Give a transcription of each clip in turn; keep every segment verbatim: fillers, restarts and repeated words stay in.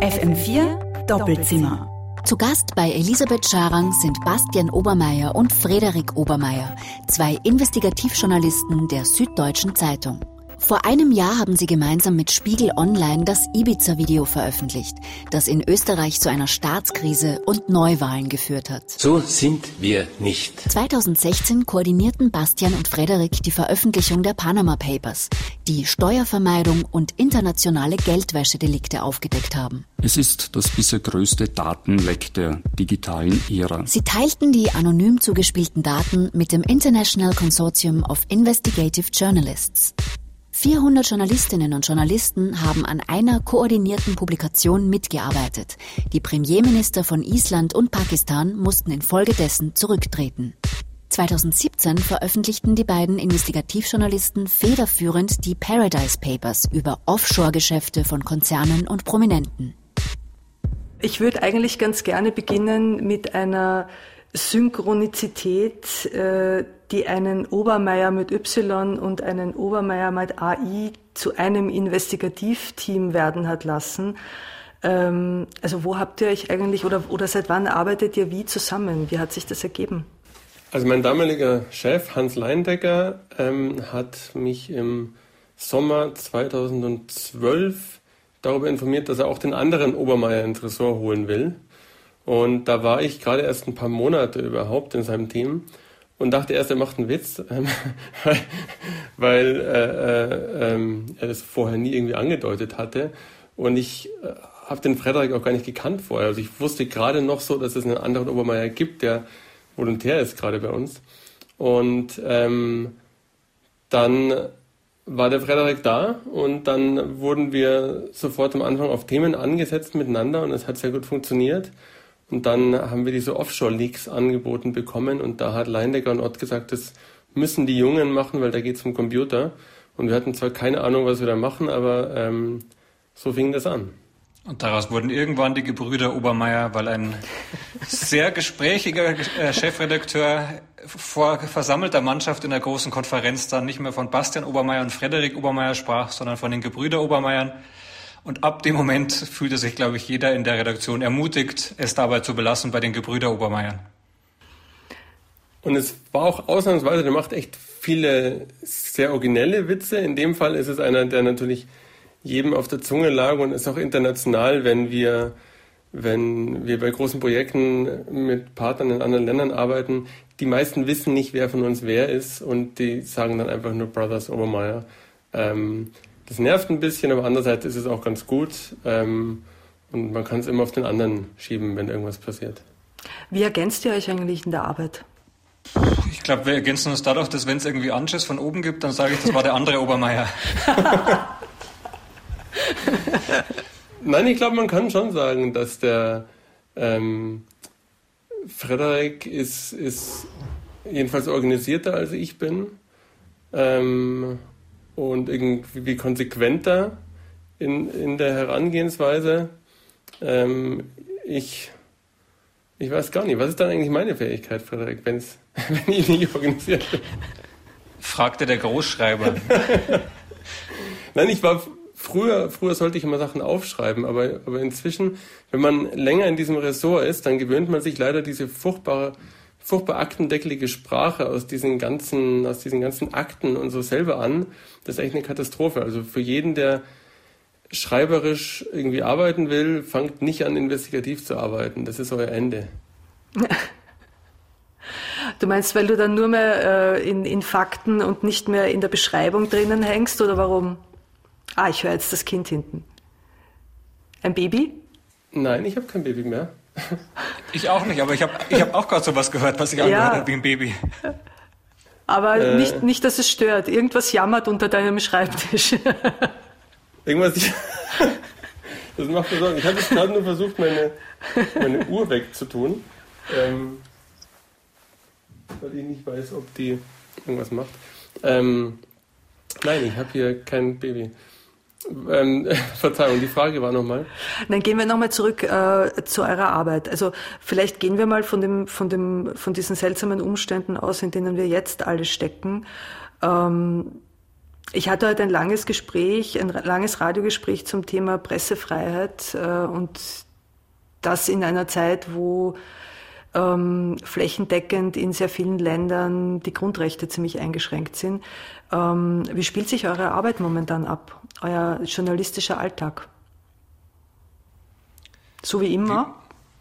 F M vier Doppelzimmer. Zu Gast bei Elisabeth Scharang sind Bastian Obermeier und Frederik Obermeier, zwei Investigativjournalisten der Süddeutschen Zeitung. Vor einem Jahr haben sie gemeinsam mit Spiegel Online das Ibiza-Video veröffentlicht, das in Österreich zu einer Staatskrise und Neuwahlen geführt hat. So sind wir nicht. zweitausendsechzehn koordinierten Bastian und Frederik die Veröffentlichung der Panama Papers, die Steuervermeidung und internationale Geldwäschedelikte aufgedeckt haben. Es ist das bisher größte Datenleck der digitalen Ära. Sie teilten die anonym zugespielten Daten mit dem International Consortium of Investigative Journalists. vierhundert Journalistinnen und Journalisten haben an einer koordinierten Publikation mitgearbeitet. Die Premierminister von Island und Pakistan mussten infolgedessen zurücktreten. zweitausendsiebzehn veröffentlichten die beiden Investigativjournalisten federführend die Paradise Papers über Offshore-Geschäfte von Konzernen und Prominenten. Ich würde eigentlich ganz gerne beginnen mit einer Synchronizität, äh, die einen Obermeier mit Y und einen Obermeier mit A I zu einem Investigativteam werden hat lassen. Ähm, also wo habt ihr euch eigentlich oder, oder seit wann arbeitet ihr wie zusammen? Wie hat sich das ergeben? Also mein damaliger Chef Hans Leindecker ähm, hat mich im Sommer zweitausendzwölf darüber informiert, dass er auch den anderen Obermeier ins Ressort holen will. Und da war ich gerade erst ein paar Monate überhaupt in seinem Team und dachte erst, er macht einen Witz, ähm, weil, weil äh, äh, er das vorher nie irgendwie angedeutet hatte. Und ich äh, habe den Frederik auch gar nicht gekannt vorher. Also ich wusste gerade noch so, dass es einen anderen Obermeier gibt, der Volontär ist gerade bei uns. Und ähm, dann war der Frederik da und dann wurden wir sofort am Anfang auf Themen angesetzt miteinander und es hat sehr gut funktioniert. Und dann haben wir diese Offshore-Leaks angeboten bekommen und da hat Leindecker und Ott gesagt, das müssen die Jungen machen, weil da geht es um Computer. Und wir hatten zwar keine Ahnung, was wir da machen, aber ähm, so fing das an. Und daraus wurden irgendwann die Gebrüder Obermeier, weil ein sehr gesprächiger Chefredakteur vor versammelter Mannschaft in der großen Konferenz dann nicht mehr von Bastian Obermeier und Frederik Obermeier sprach, sondern von den Gebrüder Obermeiern. Und ab dem Moment fühlte sich, glaube ich, jeder in der Redaktion ermutigt, es dabei zu belassen bei den Gebrüder Obermeiern. Und es war auch ausnahmsweise, der macht echt viele sehr originelle Witze. In dem Fall ist es einer, der natürlich jedem auf der Zunge lag und ist auch international, wenn wir, wenn wir bei großen Projekten mit Partnern in anderen Ländern arbeiten. Die meisten wissen nicht, wer von uns wer ist und die sagen dann einfach nur Brothers Obermeier. Ähm, das nervt ein bisschen, aber andererseits ist es auch ganz gut ähm, und man kann es immer auf den anderen schieben, wenn irgendwas passiert. Wie ergänzt ihr euch eigentlich in der Arbeit? Ich glaube, wir ergänzen uns dadurch, dass wenn es irgendwie Anschiss von oben gibt, dann sage ich, das war der andere Obermeier. Nein, ich glaube, man kann schon sagen, dass der ähm, Frederik ist, ist jedenfalls organisierter als ich bin ähm, und irgendwie konsequenter in, in der Herangehensweise. Ähm, ich, ich weiß gar nicht, was ist dann eigentlich meine Fähigkeit, Frederik, wenn's, wenn ich nicht organisiert bin? Fragte der Großschreiber. Nein, ich war... Früher, früher sollte ich immer Sachen aufschreiben, aber, aber inzwischen, wenn man länger in diesem Ressort ist, dann gewöhnt man sich leider diese furchtbare, furchtbar aktendeckelige Sprache aus diesen ganzen, aus diesen ganzen Akten und so selber an. Das ist echt eine Katastrophe. Also für jeden, der schreiberisch irgendwie arbeiten will, fangt nicht an, investigativ zu arbeiten. Das ist euer Ende. Du meinst, weil du dann nur mehr äh, in, in Fakten und nicht mehr in der Beschreibung drinnen hängst, oder warum? Ah, ich höre jetzt das Kind hinten. Ein Baby? Nein, ich habe kein Baby mehr. Ich auch nicht, aber ich habe ich hab auch gerade sowas gehört, was sich angehört Ja. hat wie ein Baby. Aber Äh. nicht, nicht, dass es stört. Irgendwas jammert unter deinem Schreibtisch. Irgendwas, das macht mir Sorgen. Ich habe jetzt gerade nur versucht, meine, meine Uhr wegzutun, ähm, weil ich nicht weiß, ob die irgendwas macht. Ähm, nein, ich habe hier kein Baby. Ähm, Verzeihung, die Frage war nochmal. Dann gehen wir nochmal zurück äh, zu eurer Arbeit. Also vielleicht gehen wir mal von dem, von dem, von diesen seltsamen Umständen aus, in denen wir jetzt alle stecken. Ähm, Ich hatte heute ein langes Gespräch, ein langes Radiogespräch zum Thema Pressefreiheit äh, und das in einer Zeit, wo ähm, flächendeckend in sehr vielen Ländern die Grundrechte ziemlich eingeschränkt sind. Ähm, wie spielt sich eure Arbeit momentan ab, euer journalistischer Alltag? So wie immer?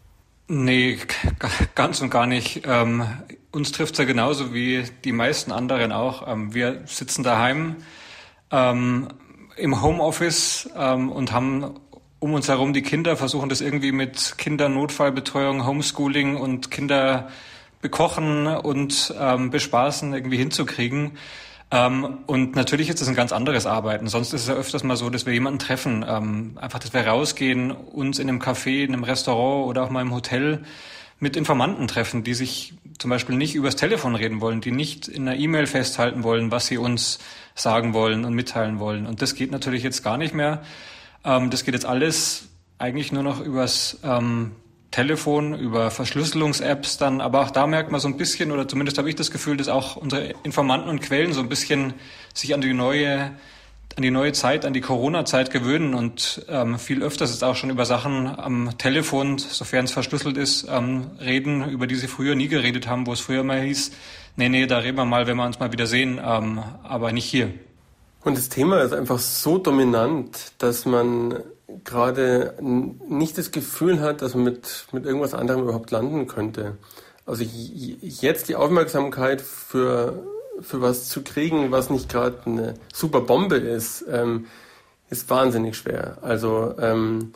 Nee, g- ganz und gar nicht. Ähm, uns trifft's ja genauso wie die meisten anderen auch. Ähm, wir sitzen daheim ähm, im Homeoffice ähm, und haben um uns herum die Kinder, versuchen das irgendwie mit Kindernotfallbetreuung, Homeschooling und Kinder bekochen und ähm, bespaßen irgendwie hinzukriegen. Ähm, und natürlich ist das ein ganz anderes Arbeiten. Sonst ist es ja öfters mal so, dass wir jemanden treffen, ähm, einfach, dass wir rausgehen, uns in einem Café, in einem Restaurant oder auch mal im Hotel mit Informanten treffen, die sich zum Beispiel nicht übers Telefon reden wollen, die nicht in einer E-Mail festhalten wollen, was sie uns sagen wollen und mitteilen wollen. Und das geht natürlich jetzt gar nicht mehr. Ähm, das geht jetzt alles eigentlich nur noch übers ähm, Telefon, über Verschlüsselungs-Apps dann, aber auch da merkt man so ein bisschen, oder zumindest habe ich das Gefühl, dass auch unsere Informanten und Quellen so ein bisschen sich an die neue, an die neue Zeit, an die Corona-Zeit gewöhnen und ähm, viel öfters jetzt auch schon über Sachen am Telefon, sofern es verschlüsselt ist, ähm, reden, über die sie früher nie geredet haben, wo es früher mal hieß, nee, nee, da reden wir mal, wenn wir uns mal wieder sehen, ähm, aber nicht hier. Und das Thema ist einfach so dominant, dass man gerade nicht das Gefühl hat, dass man mit, mit irgendwas anderem überhaupt landen könnte. Also jetzt die Aufmerksamkeit für, für was zu kriegen, was nicht gerade eine super Bombe ist, ähm, ist wahnsinnig schwer. Also ähm,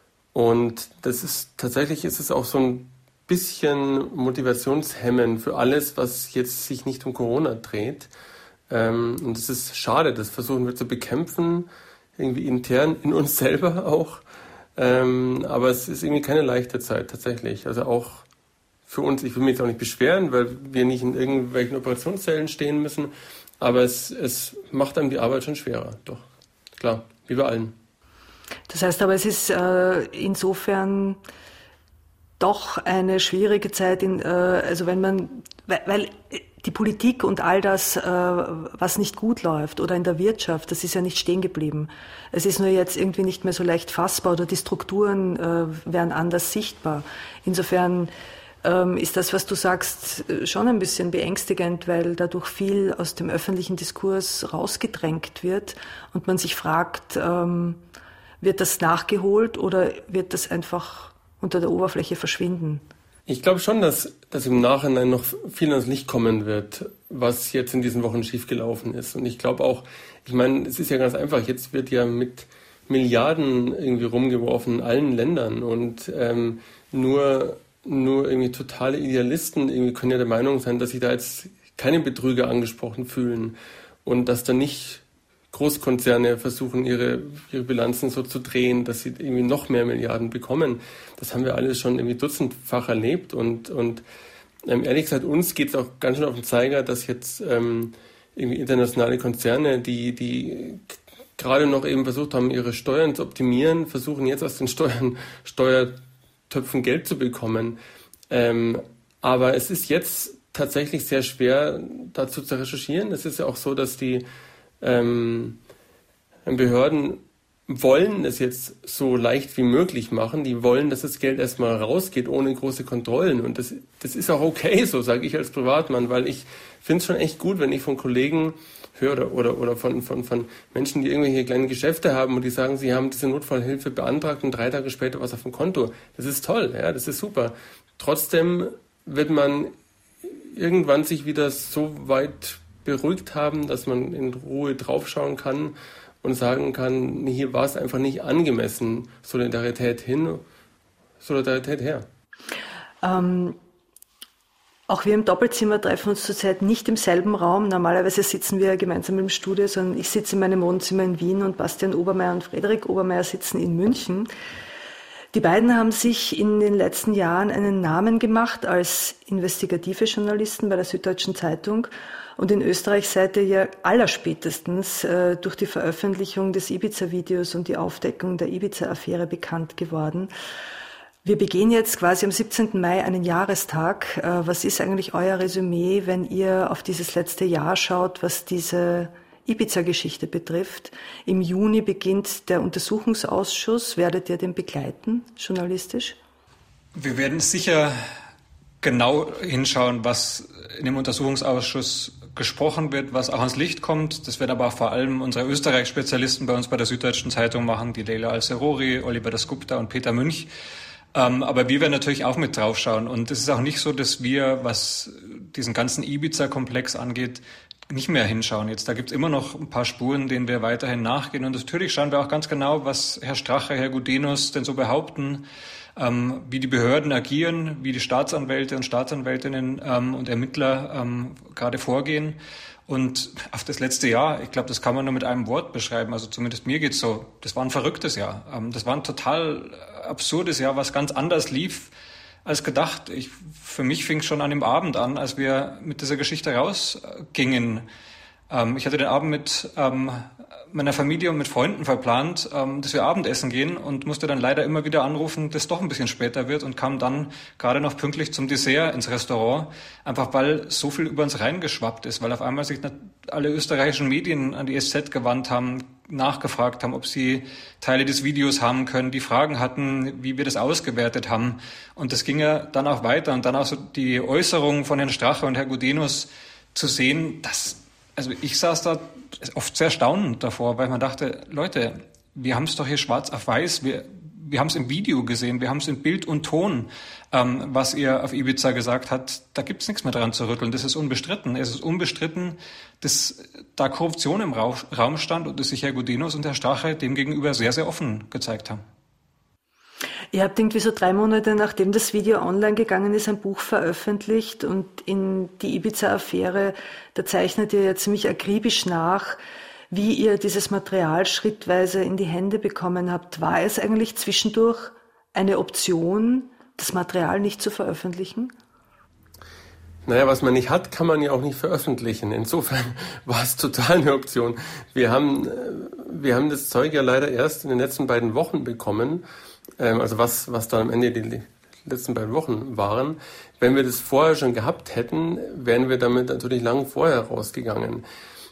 und das ist tatsächlich ist es auch so ein bisschen Motivationshemmen für alles, was jetzt sich nicht um Corona dreht. Ähm, und das ist schade, das versuchen wir zu bekämpfen, irgendwie intern in uns selber auch. Ähm, aber es ist irgendwie keine leichte Zeit tatsächlich. Also auch für uns, ich will mich jetzt auch nicht beschweren, weil wir nicht in irgendwelchen Operationszellen stehen müssen, aber es, es macht einem die Arbeit schon schwerer, doch. Klar, wie bei allen. Das heißt aber, es ist äh, insofern doch eine schwierige Zeit, in, äh, also wenn man, weil, weil die Politik und all das, äh, was nicht gut läuft oder in der Wirtschaft, das ist ja nicht stehen geblieben. Es ist nur jetzt irgendwie nicht mehr so leicht fassbar oder die Strukturen äh, werden anders sichtbar. Insofern ähm, ist das, was du sagst, schon ein bisschen beängstigend, weil dadurch viel aus dem öffentlichen Diskurs rausgedrängt wird und man sich fragt, ähm, wird das nachgeholt oder wird das einfach unter der Oberfläche verschwinden? Ich glaube schon, dass, dass im Nachhinein noch viel ans Licht kommen wird, was jetzt in diesen Wochen schiefgelaufen ist. Und ich glaube auch, ich meine, es ist ja ganz einfach, jetzt wird ja mit Milliarden irgendwie rumgeworfen in allen Ländern und ähm, nur, nur irgendwie totale Idealisten irgendwie können ja der Meinung sein, dass sich da jetzt keine Betrüger angesprochen fühlen und dass da nicht Großkonzerne versuchen, ihre, ihre Bilanzen so zu drehen, dass sie irgendwie noch mehr Milliarden bekommen. Das haben wir alles schon irgendwie dutzendfach erlebt und, und ähm, ehrlich gesagt, uns geht es auch ganz schön auf den Zeiger, dass jetzt ähm, irgendwie internationale Konzerne, die, die gerade noch eben versucht haben, ihre Steuern zu optimieren, versuchen jetzt aus den Steuern, Steuertöpfen Geld zu bekommen. Ähm, aber es ist jetzt tatsächlich sehr schwer, dazu zu recherchieren. Es ist ja auch so, dass die Ähm, Behörden wollen es jetzt so leicht wie möglich machen. Die wollen, dass das Geld erstmal rausgeht, ohne große Kontrollen. Und das, das ist auch okay, so sage ich als Privatmann, weil ich finde es schon echt gut, wenn ich von Kollegen höre oder, oder, oder von, von, von Menschen, die irgendwelche kleinen Geschäfte haben und die sagen, sie haben diese Notfallhilfe beantragt und drei Tage später was auf dem Konto. Das ist toll, ja, das ist super. Trotzdem wird man irgendwann sich wieder so weit beruhigt haben, dass man in Ruhe draufschauen kann und sagen kann, hier war es einfach nicht angemessen, Solidarität hin, Solidarität her. Ähm, auch wir im Doppelzimmer treffen uns zurzeit nicht im selben Raum. Normalerweise sitzen wir gemeinsam im Studio, sondern ich sitze in meinem Wohnzimmer in Wien und Bastian Obermayr und Frederik Obermayr sitzen in München. Die beiden haben sich in den letzten Jahren einen Namen gemacht als investigative Journalisten bei der Süddeutschen Zeitung und in Österreich seid ihr ja allerspätestens äh, durch die Veröffentlichung des Ibiza-Videos und die Aufdeckung der Ibiza-Affäre bekannt geworden. Wir begehen jetzt quasi am siebzehnten Mai einen Jahrestag. Äh, was ist eigentlich euer Resümee, wenn ihr auf dieses letzte Jahr schaut, was diese Ibiza-Geschichte betrifft. Im Juni beginnt der Untersuchungsausschuss. Werdet ihr den begleiten, journalistisch? Wir werden sicher genau hinschauen, was in dem Untersuchungsausschuss gesprochen wird, was auch ans Licht kommt. Das werden aber auch vor allem unsere Österreich-Spezialisten bei uns bei der Süddeutschen Zeitung machen, die Leila Al-Serori, Oliver Dasgupta und Peter Münch. Ähm, aber wir werden natürlich auch mit draufschauen. Und es ist auch nicht so, dass wir, was diesen ganzen Ibiza-Komplex angeht, nicht mehr hinschauen. Jetzt, da gibt es immer noch ein paar Spuren, denen wir weiterhin nachgehen. Und natürlich schauen wir auch ganz genau, was Herr Strache, Herr Gudenus denn so behaupten, ähm, wie die Behörden agieren, wie die Staatsanwälte und Staatsanwältinnen ähm, und Ermittler ähm, gerade vorgehen. Und auf das letzte Jahr, ich glaube, das kann man nur mit einem Wort beschreiben, also zumindest mir geht's so, das war ein verrücktes Jahr. Ähm, das war ein total absurdes Jahr, was ganz anders lief als gedacht. Ich, für mich fing es schon an dem Abend an, als wir mit dieser Geschichte rausgingen. Ähm, ich hatte den Abend mit ähm, meiner Familie und mit Freunden verplant, ähm, dass wir Abendessen gehen und musste dann leider immer wieder anrufen, dass es doch ein bisschen später wird und kam dann gerade noch pünktlich zum Dessert ins Restaurant, einfach weil so viel über uns reingeschwappt ist, weil auf einmal sich alle österreichischen Medien an die S Z gewandt haben, nachgefragt haben, ob sie Teile des Videos haben können, die Fragen hatten, wie wir das ausgewertet haben. Und das ging ja dann auch weiter. Und dann auch so die Äußerungen von Herrn Strache und Herrn Gudenus zu sehen, dass, also ich saß da oft sehr staunend davor, weil man dachte, Leute, wir haben es doch hier schwarz auf weiß, wir, wir haben es im Video gesehen, wir haben es in Bild und Ton, ähm, was ihr auf Ibiza gesagt habt, da gibt es nichts mehr dran zu rütteln, das ist unbestritten. Es ist unbestritten, dass da Korruption im Raum stand und dass sich Herr Gudenus und Herr Strache demgegenüber sehr, sehr offen gezeigt haben. Ihr habt irgendwie so drei Monate, nachdem das Video online gegangen ist, ein Buch veröffentlicht und in die Ibiza-Affäre, da zeichnet ihr ja ziemlich akribisch nach, wie ihr dieses Material schrittweise in die Hände bekommen habt. War es eigentlich zwischendurch eine Option, das Material nicht zu veröffentlichen? Naja, was man nicht hat, kann man ja auch nicht veröffentlichen. Insofern war es total eine Option. Wir haben, wir haben das Zeug ja leider erst in den letzten beiden Wochen bekommen. Also was, was dann am Ende die letzten beiden Wochen waren. Wenn wir das vorher schon gehabt hätten, wären wir damit natürlich lang vorher rausgegangen.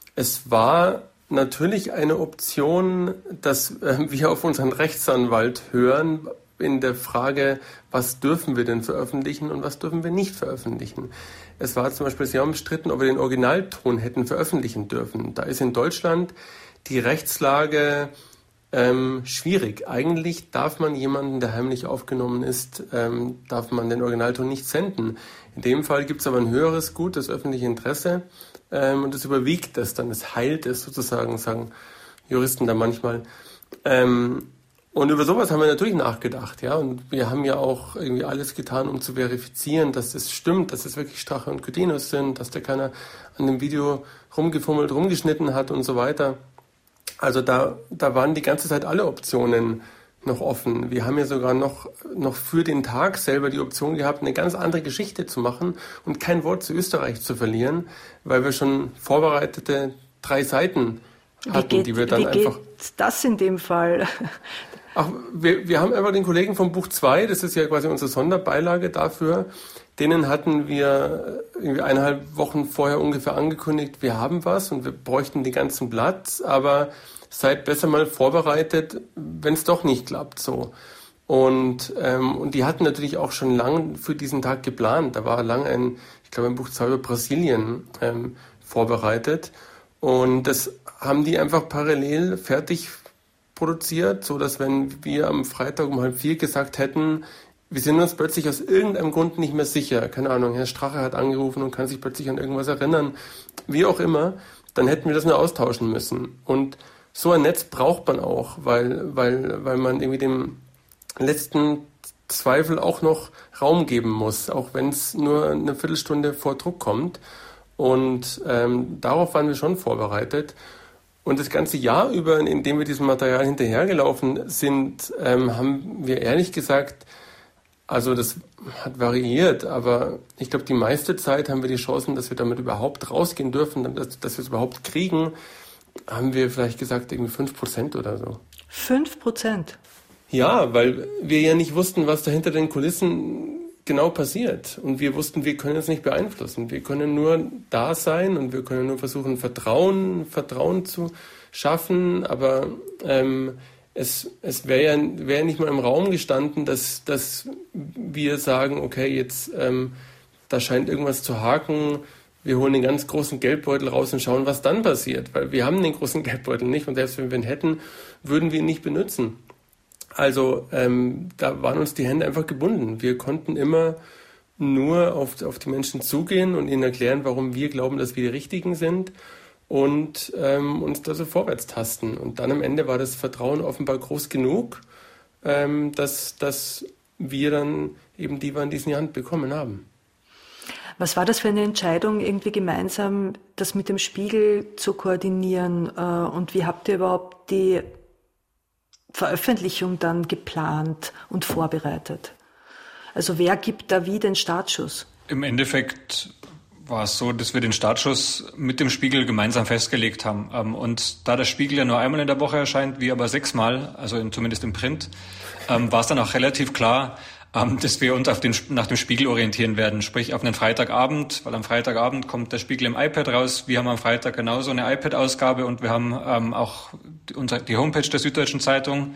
Es war natürlich eine Option, dass wir auf unseren Rechtsanwalt hören in der Frage, was dürfen wir denn veröffentlichen und was dürfen wir nicht veröffentlichen. Es war zum Beispiel sehr umstritten, ob wir den Originalton hätten veröffentlichen dürfen. Da ist in Deutschland die Rechtslage ähm, schwierig. Eigentlich darf man jemanden, der heimlich aufgenommen ist, ähm, darf man den Originalton nicht senden. In dem Fall gibt es aber ein höheres Gut, das öffentliche Interesse, ähm, und das überwiegt das dann, es heilt es sozusagen, sagen Juristen da manchmal. Ähm, Und über sowas haben wir natürlich nachgedacht, ja. Und wir haben ja auch irgendwie alles getan, um zu verifizieren, dass das stimmt, dass es wirklich Strache und Gudenus sind, dass da keiner an dem Video rumgefummelt, rumgeschnitten hat und so weiter. Also da, da waren die ganze Zeit alle Optionen noch offen. Wir haben ja sogar noch, noch für den Tag selber die Option gehabt, eine ganz andere Geschichte zu machen und kein Wort zu Österreich zu verlieren, weil wir schon vorbereitete drei Seiten hatten, wie geht, die wir dann wie einfach... Wie geht das in dem Fall? Ach, wir, wir haben einfach den Kollegen vom Buch zwei, das ist ja quasi unsere Sonderbeilage dafür, denen hatten wir irgendwie eineinhalb Wochen vorher ungefähr angekündigt, wir haben was und wir bräuchten den ganzen Blatt, aber seid besser mal vorbereitet, wenn es doch nicht klappt so. Und, ähm, und die hatten natürlich auch schon lange für diesen Tag geplant. Da war lang ein, ich glaube, ein Buch zwei über Brasilien ähm, vorbereitet. Und das haben die einfach parallel fertig produziert, so dass wenn wir am Freitag um halb vier gesagt hätten, wir sind uns plötzlich aus irgendeinem Grund nicht mehr sicher, keine Ahnung, Herr Strache hat angerufen und kann sich plötzlich an irgendwas erinnern, wie auch immer, dann hätten wir das nur austauschen müssen. Und so ein Netz braucht man auch, weil, weil, weil man irgendwie dem letzten Zweifel auch noch Raum geben muss, auch wenn es nur eine Viertelstunde vor Druck kommt. Und ähm, darauf waren wir schon vorbereitet. Und das ganze Jahr über, in dem wir diesem Material hinterhergelaufen sind, ähm, haben wir ehrlich gesagt, also das hat variiert, aber ich glaube, die meiste Zeit haben wir die Chancen, dass wir damit überhaupt rausgehen dürfen, dass, dass wir es überhaupt kriegen, haben wir vielleicht gesagt, irgendwie fünf Prozent oder so. Fünf Prozent? Ja, weil wir ja nicht wussten, was da hinter den Kulissen genau passiert. Und wir wussten, wir können es nicht beeinflussen. Wir können nur da sein und wir können nur versuchen, Vertrauen, Vertrauen zu schaffen. Aber ähm, es, es wäre ja wär nicht mal im Raum gestanden, dass, dass wir sagen, okay, jetzt ähm, da scheint irgendwas zu haken. Wir holen den ganz großen Geldbeutel raus und schauen, was dann passiert. Weil wir haben den großen Geldbeutel nicht und selbst wenn wir ihn hätten, würden wir ihn nicht benutzen. Also ähm, da waren uns die Hände einfach gebunden. Wir konnten immer nur auf, auf die Menschen zugehen und ihnen erklären, warum wir glauben, dass wir die Richtigen sind und ähm, uns da so vorwärts tasten. Und dann am Ende war das Vertrauen offenbar groß genug, ähm, dass, dass wir dann eben die waren, die es in die Hand bekommen haben. Was war das für eine Entscheidung, irgendwie gemeinsam das mit dem Spiegel zu koordinieren? Und wie habt ihr überhaupt die Veröffentlichung dann geplant und vorbereitet? Also wer gibt da wie den Startschuss? Im Endeffekt war es so, dass wir den Startschuss mit dem Spiegel gemeinsam festgelegt haben. Und da der Spiegel ja nur einmal in der Woche erscheint, wir aber sechsmal, also in, zumindest im Print, war es dann auch relativ klar, dass wir uns auf den, nach dem Spiegel orientieren werden, sprich auf einen Freitagabend, weil am Freitagabend kommt der Spiegel im iPad raus. Wir haben am Freitag genauso eine iPad-Ausgabe und wir haben ähm, auch die, unsere, die Homepage der Süddeutschen Zeitung.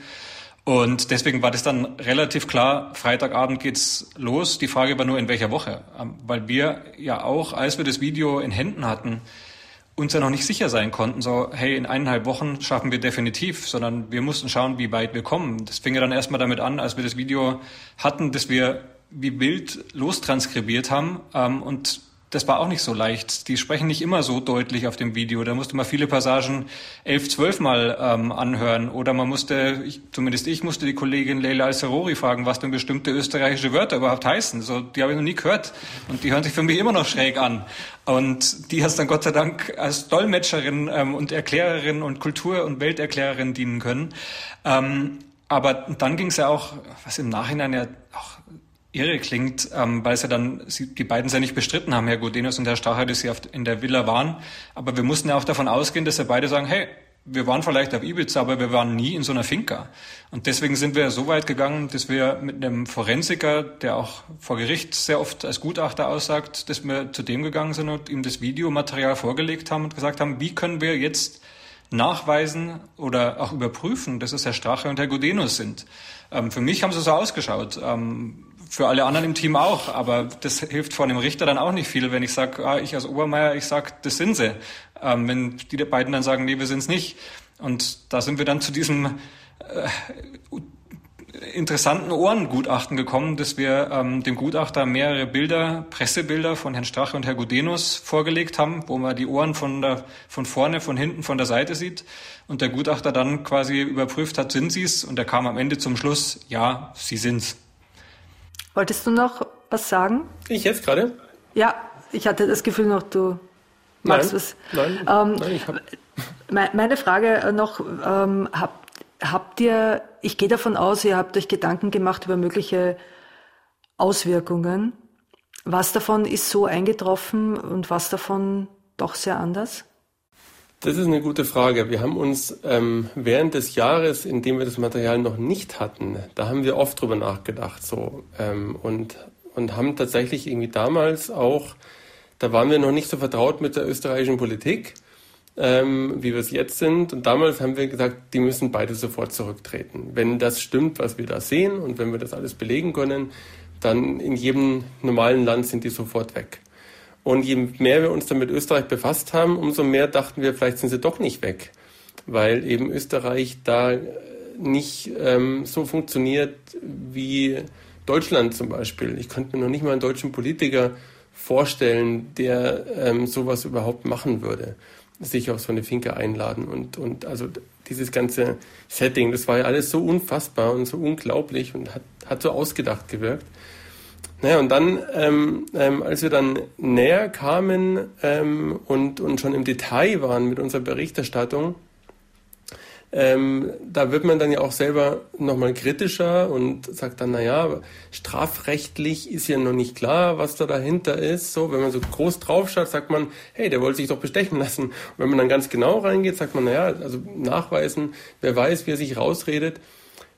Und deswegen war das dann relativ klar, Freitagabend geht's los. Die Frage war nur, in welcher Woche. Ähm, weil wir ja auch, als wir das Video in Händen hatten, uns ja noch nicht sicher sein konnten, so, hey, in eineinhalb Wochen schaffen wir definitiv, sondern wir mussten schauen, wie weit wir kommen. Das fing ja dann erstmal damit an, als wir das Video hatten, dass wir wie wild lostranskribiert haben, ähm, und das war auch nicht so leicht. Die sprechen nicht immer so deutlich auf dem Video. Da musste man viele Passagen elf, zwölf Mal ähm, anhören. Oder man musste, ich, zumindest ich musste die Kollegin Leila Al-Sarori fragen, was denn bestimmte österreichische Wörter überhaupt heißen. So, die habe ich noch nie gehört. Und die hören sich für mich immer noch schräg an. Und die hat es dann Gott sei Dank als Dolmetscherin ähm, und Erklärerin und Kultur- und Welterklärerin dienen können. Ähm, aber dann ging es ja auch, was im Nachhinein ja auch irre klingt, ähm, weil es ja dann, sie, die beiden es ja nicht bestritten haben, Herr Gudenus und Herr Strache, dass sie auf, in der Villa waren. Aber wir mussten ja auch davon ausgehen, dass ja beide sagen, hey, wir waren vielleicht auf Ibiza, aber wir waren nie in so einer Finca. Und deswegen sind wir so weit gegangen, dass wir mit einem Forensiker, der auch vor Gericht sehr oft als Gutachter aussagt, dass wir zu dem gegangen sind und ihm das Videomaterial vorgelegt haben und gesagt haben, wie können wir jetzt nachweisen oder auch überprüfen, dass es Herr Strache und Herr Gudenus sind. Ähm, für mich haben sie so ausgeschaut, ähm, für alle anderen im Team auch, aber das hilft vor einem Richter dann auch nicht viel, wenn ich sage, ah, ich als Obermeier, ich sage, das sind sie. Ähm, wenn die beiden dann sagen, nee, wir sind es nicht. Und da sind wir dann zu diesem äh, interessanten Ohrengutachten gekommen, dass wir ähm, dem Gutachter mehrere Bilder, Pressebilder von Herrn Strache und Herr Gudenus vorgelegt haben, wo man die Ohren von der, von vorne, von hinten, von der Seite sieht. Und der Gutachter dann quasi überprüft hat, sind sie es? Und er kam am Ende zum Schluss, ja, sie sind's. Wolltest du noch was sagen? Ich jetzt gerade? Ja, ich hatte das Gefühl noch, du magst nein, was. Nein, ähm, nein, ich hab... Meine Frage noch, ähm, habt, habt ihr, ich gehe davon aus, ihr habt euch Gedanken gemacht über mögliche Auswirkungen. Was davon ist so eingetroffen und was davon doch sehr anders? Das ist eine gute Frage. Wir haben uns ähm, während des Jahres, in dem wir das Material noch nicht hatten, da haben wir oft drüber nachgedacht, so ähm, und und haben tatsächlich irgendwie damals auch, da waren wir noch nicht so vertraut mit der österreichischen Politik, ähm, wie wir es jetzt sind. Und damals haben wir gesagt, die müssen beide sofort zurücktreten. Wenn das stimmt, was wir da sehen und wenn wir das alles belegen können, dann in jedem normalen Land sind die sofort weg. Und je mehr wir uns dann mit Österreich befasst haben, umso mehr dachten wir, vielleicht sind sie doch nicht weg, weil eben Österreich da nicht ähm, so funktioniert wie Deutschland zum Beispiel. Ich könnte mir noch nicht mal einen deutschen Politiker vorstellen, der ähm, sowas überhaupt machen würde, sich auf so eine Finca einladen und und also dieses ganze Setting, das war ja alles so unfassbar und so unglaublich und hat hat so ausgedacht gewirkt. Naja, und dann, ähm, ähm, als wir dann näher kamen ähm, und, und schon im Detail waren mit unserer Berichterstattung, ähm, da wird man dann ja auch selber nochmal kritischer und sagt dann, naja, strafrechtlich ist ja noch nicht klar, was da dahinter ist. So, wenn man so groß draufschaut, sagt man, hey, der wollte sich doch bestechen lassen. Und wenn man dann ganz genau reingeht, sagt man, naja, also nachweisen, wer weiß, wie er sich rausredet.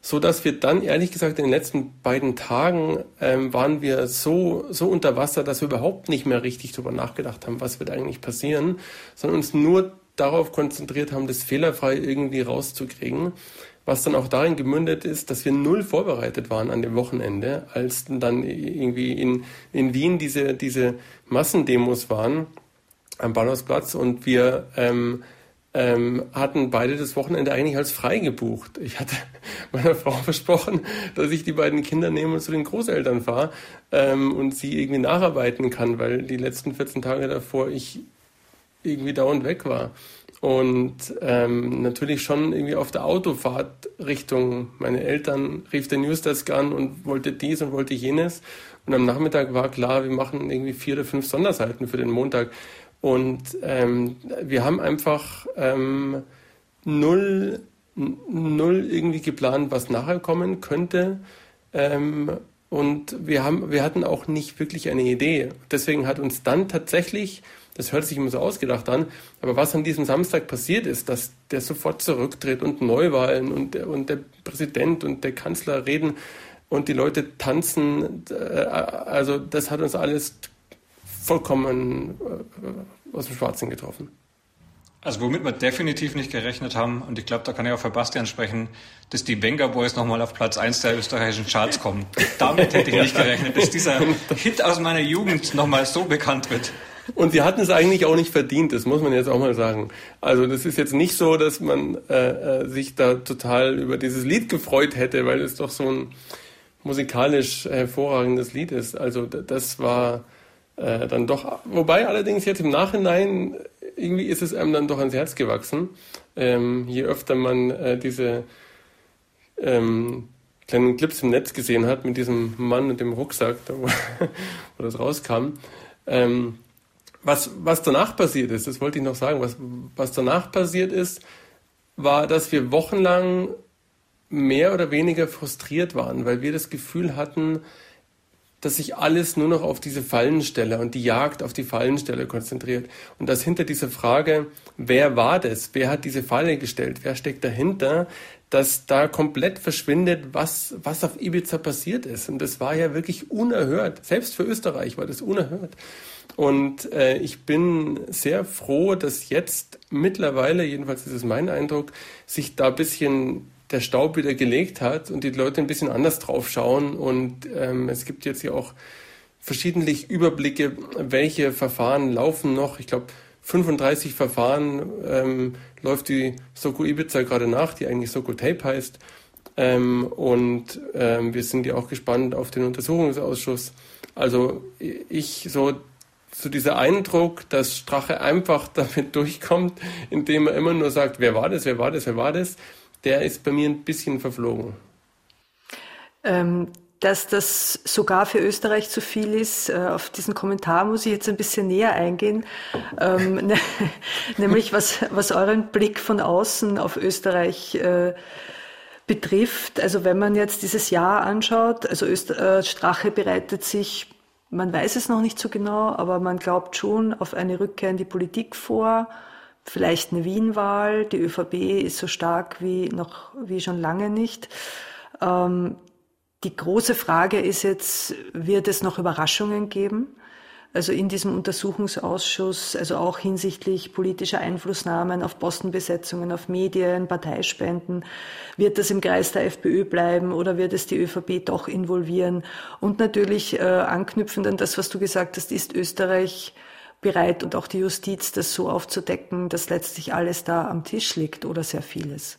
so dass wir dann, ehrlich gesagt, in den letzten beiden Tagen ähm, waren wir so, so unter Wasser, dass wir überhaupt nicht mehr richtig darüber nachgedacht haben, was wird eigentlich passieren, sondern uns nur darauf konzentriert haben, das fehlerfrei irgendwie rauszukriegen, was dann auch darin gemündet ist, dass wir null vorbereitet waren an dem Wochenende, als dann irgendwie in, in Wien diese, diese Massendemos waren am Ballhausplatz und wir ähm, ähm, hatten beide das Wochenende eigentlich als frei gebucht. Ich hatte meiner Frau versprochen, dass ich die beiden Kinder nehme und zu den Großeltern fahre ähm, und sie irgendwie nacharbeiten kann, weil die letzten vierzehn Tage davor ich irgendwie dauernd weg war. Und ähm, natürlich schon irgendwie auf der Autofahrt Richtung meine Eltern rief der Newsdesk an und wollte dies und wollte jenes. Und am Nachmittag war klar, wir machen irgendwie vier oder fünf Sonderseiten für den Montag. Und ähm, wir haben einfach ähm, null, null irgendwie geplant, was nachher kommen könnte. Ähm, und wir haben, wir hatten auch nicht wirklich eine Idee. Deswegen hat uns dann tatsächlich, das hört sich immer so ausgedacht an, aber was an diesem Samstag passiert ist, dass der sofort zurücktritt und Neuwahlen und, und der Präsident und der Kanzler reden und die Leute tanzen, also das hat uns alles vollkommen aus dem Schwarzen getroffen. Also womit wir definitiv nicht gerechnet haben, und ich glaube, da kann ich auch für Bastian sprechen, dass die Venga Boys nochmal auf Platz eins der österreichischen Charts kommen. Damit hätte ich nicht gerechnet, dass dieser Hit aus meiner Jugend nochmal so bekannt wird. Und sie hatten es eigentlich auch nicht verdient, das muss man jetzt auch mal sagen. Also das ist jetzt nicht so, dass man äh, sich da total über dieses Lied gefreut hätte, weil es doch so ein musikalisch hervorragendes Lied ist. Also das war äh, dann doch, wobei allerdings jetzt im Nachhinein irgendwie ist es einem dann doch ans Herz gewachsen, ähm, je öfter man äh, diese ähm, kleinen Clips im Netz gesehen hat mit diesem Mann und dem Rucksack, da wo, wo das rauskam. Ähm, was, was danach passiert ist, das wollte ich noch sagen, was, was danach passiert ist, war, dass wir wochenlang mehr oder weniger frustriert waren, weil wir das Gefühl hatten, dass sich alles nur noch auf diese Fallensteller und die Jagd auf die Fallensteller konzentriert. Und dass hinter dieser Frage, wer war das? Wer hat diese Falle gestellt? Wer steckt dahinter? Dass da komplett verschwindet, was, was auf Ibiza passiert ist. Und das war ja wirklich unerhört. Selbst für Österreich war das unerhört. Und äh, ich bin sehr froh, dass jetzt mittlerweile, jedenfalls ist es mein Eindruck, sich da ein bisschen der Staub wieder gelegt hat und die Leute ein bisschen anders drauf schauen. Und ähm, es gibt jetzt ja auch verschiedentlich Überblicke, welche Verfahren laufen noch. Ich glaube, fünfunddreißig Verfahren ähm, läuft die Soko Ibiza gerade nach, die eigentlich Soko Tape heißt. Ähm, und ähm, wir sind ja auch gespannt auf den Untersuchungsausschuss. Also ich so, so dieser Eindruck, dass Strache einfach damit durchkommt, indem er immer nur sagt, wer war das, wer war das, wer war das, der ist bei mir ein bisschen verflogen. Ähm, dass das sogar für Österreich zu viel ist, äh, auf diesen Kommentar muss ich jetzt ein bisschen näher eingehen. Ähm, ne, nämlich was, was euren Blick von außen auf Österreich äh, betrifft. Also wenn man jetzt dieses Jahr anschaut, also Öster- äh, Strache bereitet sich, man weiß es noch nicht so genau, aber man glaubt schon auf eine Rückkehr in die Politik vor. Vielleicht eine Wien-Wahl. Die ÖVP ist so stark wie noch, wie schon lange nicht. Ähm, die große Frage ist jetzt, wird es noch Überraschungen geben? Also in diesem Untersuchungsausschuss, also auch hinsichtlich politischer Einflussnahmen auf Postenbesetzungen, auf Medien, Parteispenden. Wird das im Kreis der FPÖ bleiben oder wird es die ÖVP doch involvieren? Und natürlich äh, anknüpfend an das, was du gesagt hast, ist Österreich bereit und auch die Justiz, das so aufzudecken, dass letztlich alles da am Tisch liegt oder sehr vieles?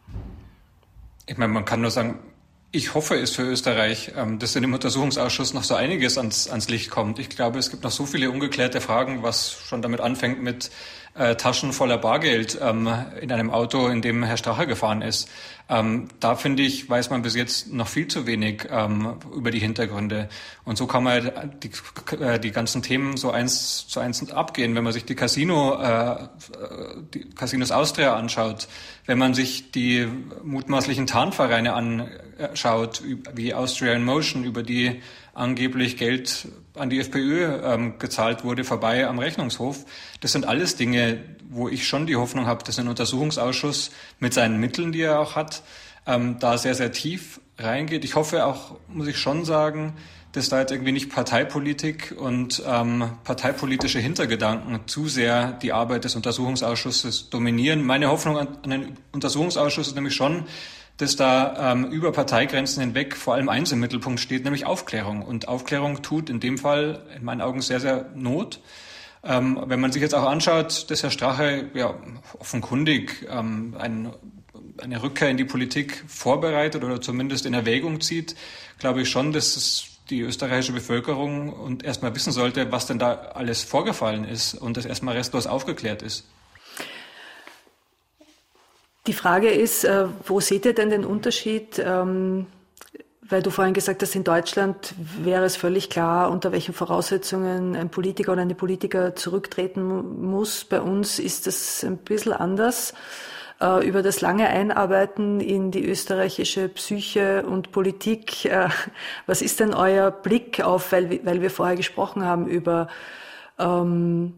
Ich meine, man kann nur sagen, ich hoffe es für Österreich, dass in dem Untersuchungsausschuss noch so einiges ans, ans Licht kommt. Ich glaube, es gibt noch so viele ungeklärte Fragen, was schon damit anfängt mit äh, Taschen voller Bargeld ähm, in einem Auto, in dem Herr Strache gefahren ist. Ähm, da, finde ich, weiß man bis jetzt noch viel zu wenig ähm, über die Hintergründe. Und so kann man die, äh, die ganzen Themen so eins zu eins abgehen. Wenn man sich die Casino, äh, die Casinos Austria anschaut, wenn man sich die mutmaßlichen Tarnvereine anschaut, wie Austria in Motion, über die angeblich Geld an die FPÖ ähm, gezahlt wurde, vorbei am Rechnungshof. Das sind alles Dinge, wo ich schon die Hoffnung habe, dass ein Untersuchungsausschuss mit seinen Mitteln, die er auch hat, ähm, da sehr, sehr tief reingeht. Ich hoffe auch, muss ich schon sagen, dass da jetzt irgendwie nicht Parteipolitik und ähm, parteipolitische Hintergedanken zu sehr die Arbeit des Untersuchungsausschusses dominieren. Meine Hoffnung an, an den Untersuchungsausschuss ist nämlich schon, dass da ähm, über Parteigrenzen hinweg vor allem eins im Mittelpunkt steht, nämlich Aufklärung. Und Aufklärung tut in dem Fall in meinen Augen sehr, sehr Not. Ähm, wenn man sich jetzt auch anschaut, dass Herr Strache ja offenkundig ähm, ein, eine Rückkehr in die Politik vorbereitet oder zumindest in Erwägung zieht, glaube ich schon, dass es die österreichische Bevölkerung und erstmal wissen sollte, was denn da alles vorgefallen ist und das erstmal restlos aufgeklärt ist. Die Frage ist, äh, wo seht ihr denn den Unterschied? Ähm, weil du vorhin gesagt hast, in Deutschland wäre es völlig klar, unter welchen Voraussetzungen ein Politiker oder eine Politiker zurücktreten muss. Bei uns ist es ein bisschen anders. Äh, über das lange Einarbeiten in die österreichische Psyche und Politik, äh, was ist denn euer Blick auf, weil, weil wir vorher gesprochen haben über ähm,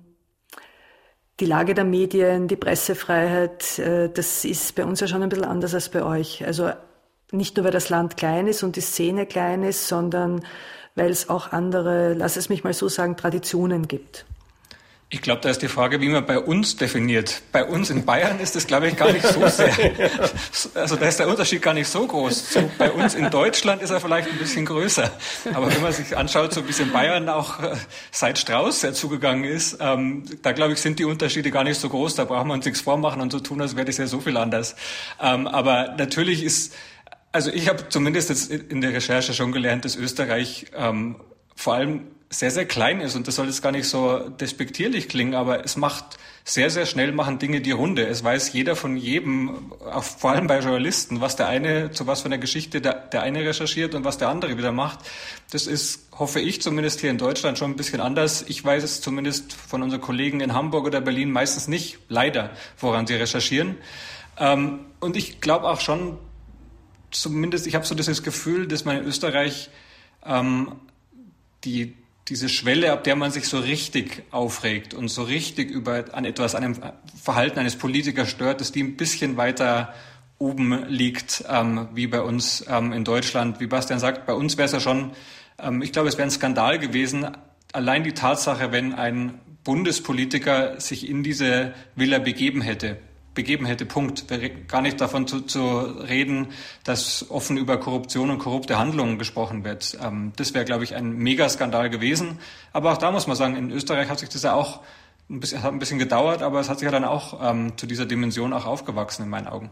die Lage der Medien, die Pressefreiheit, äh, das ist bei uns ja schon ein bisschen anders als bei euch. Also nicht nur, weil das Land klein ist und die Szene klein ist, sondern weil es auch andere, lass es mich mal so sagen, Traditionen gibt. Ich glaube, da ist die Frage, wie man bei uns definiert. Bei uns in Bayern ist das, glaube ich, gar nicht so sehr. Also da ist der Unterschied gar nicht so groß. So, bei uns in Deutschland ist er vielleicht ein bisschen größer. Aber wenn man sich anschaut, so wie es in Bayern auch äh, seit Strauß sehr zugegangen ist, ähm, da glaube ich, sind die Unterschiede gar nicht so groß. Da brauchen wir uns nichts vormachen und so tun, als wäre das ja so viel anders. Ähm, aber natürlich ist, also ich habe zumindest jetzt in der Recherche schon gelernt, dass Österreich ähm, vor allem sehr, sehr klein ist, und das soll jetzt gar nicht so despektierlich klingen, aber es macht sehr, sehr schnell machen Dinge die Runde. Es weiß jeder von jedem, auch vor allem bei Journalisten, was der eine, zu was für einer Geschichte der, der eine recherchiert und was der andere wieder macht. Das ist, hoffe ich zumindest hier in Deutschland, schon ein bisschen anders. Ich weiß es zumindest von unseren Kollegen in Hamburg oder Berlin meistens nicht, leider, woran sie recherchieren. Ähm, und ich glaube auch schon, zumindest, ich habe so dieses Gefühl, dass man in Österreich ähm, die diese Schwelle, ab der man sich so richtig aufregt und so richtig über an etwas, an einem Verhalten eines Politikers stört, dass die ein bisschen weiter oben liegt, ähm, wie bei uns ähm, in Deutschland. Wie Bastian sagt, bei uns wäre es ja schon, ähm, ich glaube, es wäre ein Skandal gewesen, allein die Tatsache, wenn ein Bundespolitiker sich in diese Villa begeben hätte. begeben hätte, Punkt. Gar nicht davon zu, zu reden, dass offen über Korruption und korrupte Handlungen gesprochen wird. Ähm, das wäre, glaube ich, ein Megaskandal gewesen. Aber auch da muss man sagen, in Österreich hat sich das ja auch ein bisschen, hat ein bisschen gedauert, aber es hat sich ja dann auch ähm, zu dieser Dimension auch aufgewachsen, in meinen Augen.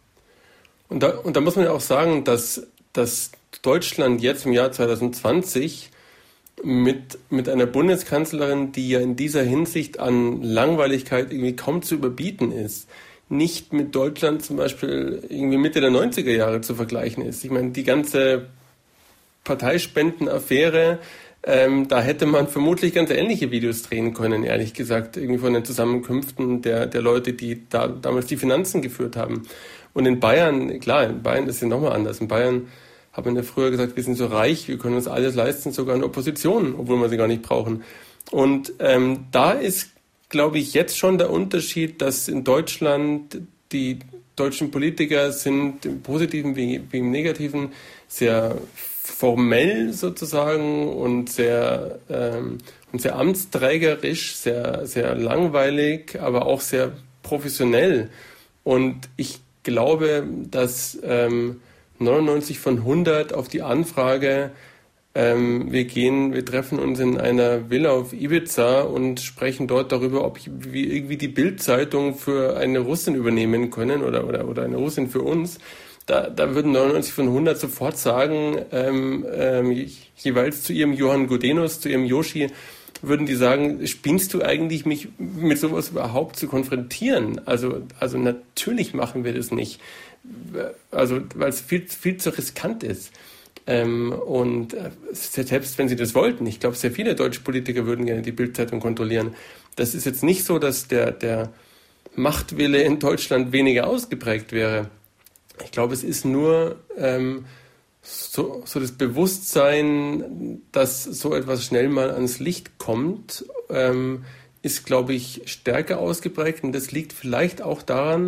Und da, und da muss man ja auch sagen, dass, dass Deutschland jetzt im Jahr zwanzig zwanzig mit, mit einer Bundeskanzlerin, die ja in dieser Hinsicht an Langweiligkeit irgendwie kaum zu überbieten ist, nicht mit Deutschland zum Beispiel irgendwie Mitte der neunziger Jahre zu vergleichen ist. Ich meine, die ganze Parteispendenaffäre, ähm, da hätte man vermutlich ganz ähnliche Videos drehen können, ehrlich gesagt, irgendwie von den Zusammenkünften der, der Leute, die da damals die Finanzen geführt haben. Und in Bayern, klar, in Bayern ist es ja nochmal anders. In Bayern hat man ja früher gesagt, wir sind so reich, wir können uns alles leisten, sogar in der Opposition, obwohl wir sie gar nicht brauchen. Und ähm, da ist, glaube ich, jetzt schon der Unterschied, dass in Deutschland die deutschen Politiker sind im Positiven wie, wie im Negativen sehr formell sozusagen und sehr, ähm, und sehr amtsträgerisch, sehr, sehr langweilig, aber auch sehr professionell. Und ich glaube, dass ähm, neunundneunzig von hundert auf die Anfrage, ähm, wir gehen, wir treffen uns in einer Villa auf Ibiza und sprechen dort darüber, ob wir irgendwie die Bild-Zeitung für eine Russin übernehmen können oder, oder, oder eine Russin für uns. Da, da würden neunundneunzig von hundert sofort sagen, ähm, ähm, jeweils zu ihrem Johann Gudenus, zu ihrem Yoshi, würden die sagen, spinnst du eigentlich, mich mit sowas überhaupt zu konfrontieren? Also, also natürlich machen wir das nicht. Also, weil es viel, viel zu riskant ist. Ähm, und äh, selbst wenn sie das wollten, ich glaube, sehr viele deutsche Politiker würden gerne die Bild-Zeitung kontrollieren. Das ist jetzt nicht so, dass der, der Machtwille in Deutschland weniger ausgeprägt wäre. Ich glaube, es ist nur ähm, so, so das Bewusstsein, dass so etwas schnell mal ans Licht kommt, ähm, ist, glaube ich, stärker ausgeprägt. Und das liegt vielleicht auch daran,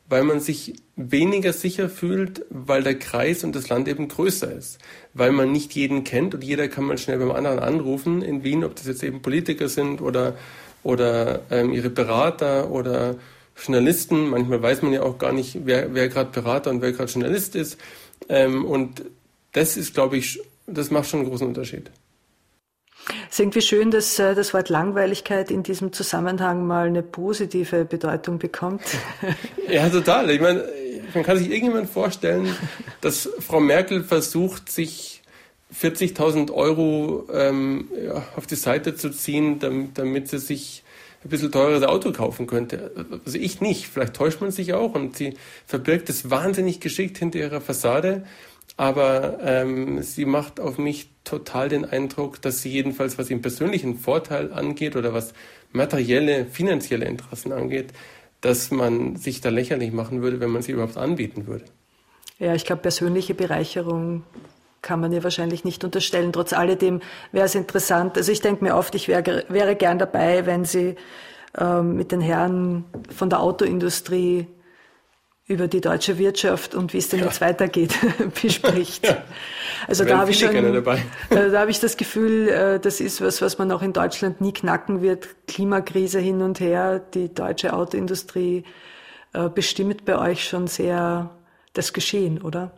weil man sich weniger sicher fühlt, weil der Kreis und das Land eben größer ist. Weil man nicht jeden kennt und jeder kann mal schnell beim anderen anrufen in Wien, ob das jetzt eben Politiker sind oder, oder ähm, ihre Berater oder Journalisten. Manchmal weiß man ja auch gar nicht, wer, wer gerade Berater und wer gerade Journalist ist. Ähm, und das ist, glaube ich, das macht schon einen großen Unterschied. Es ist irgendwie schön, dass äh, das Wort Langweiligkeit in diesem Zusammenhang mal eine positive Bedeutung bekommt. Ja, total. Ich meine, man kann sich irgendjemand vorstellen, dass Frau Merkel versucht, sich vierzigtausend Euro ähm, ja, auf die Seite zu ziehen, damit, damit sie sich ein bisschen teures Auto kaufen könnte. Also ich nicht. Vielleicht täuscht man sich auch und sie verbirgt es wahnsinnig geschickt hinter ihrer Fassade. Aber ähm, sie macht auf mich total den Eindruck, dass sie jedenfalls, was ihren persönlichen Vorteil angeht oder was materielle, finanzielle Interessen angeht, dass man sich da lächerlich machen würde, wenn man sie überhaupt anbieten würde. Ja, ich glaube, persönliche Bereicherung kann man ihr wahrscheinlich nicht unterstellen. Trotz alledem wäre es interessant. Also ich denke mir oft, ich wäre, wäre gern dabei, wenn sie ähm, mit den Herren von der Autoindustrie über die deutsche Wirtschaft und wie es denn ja. jetzt weitergeht bespricht. Ja. Also da, da habe ich schon, dabei. da habe ich das Gefühl, das ist was, was man auch in Deutschland nie knacken wird. Klimakrise hin und her, die deutsche Autoindustrie bestimmt bei euch schon sehr das Geschehen, oder?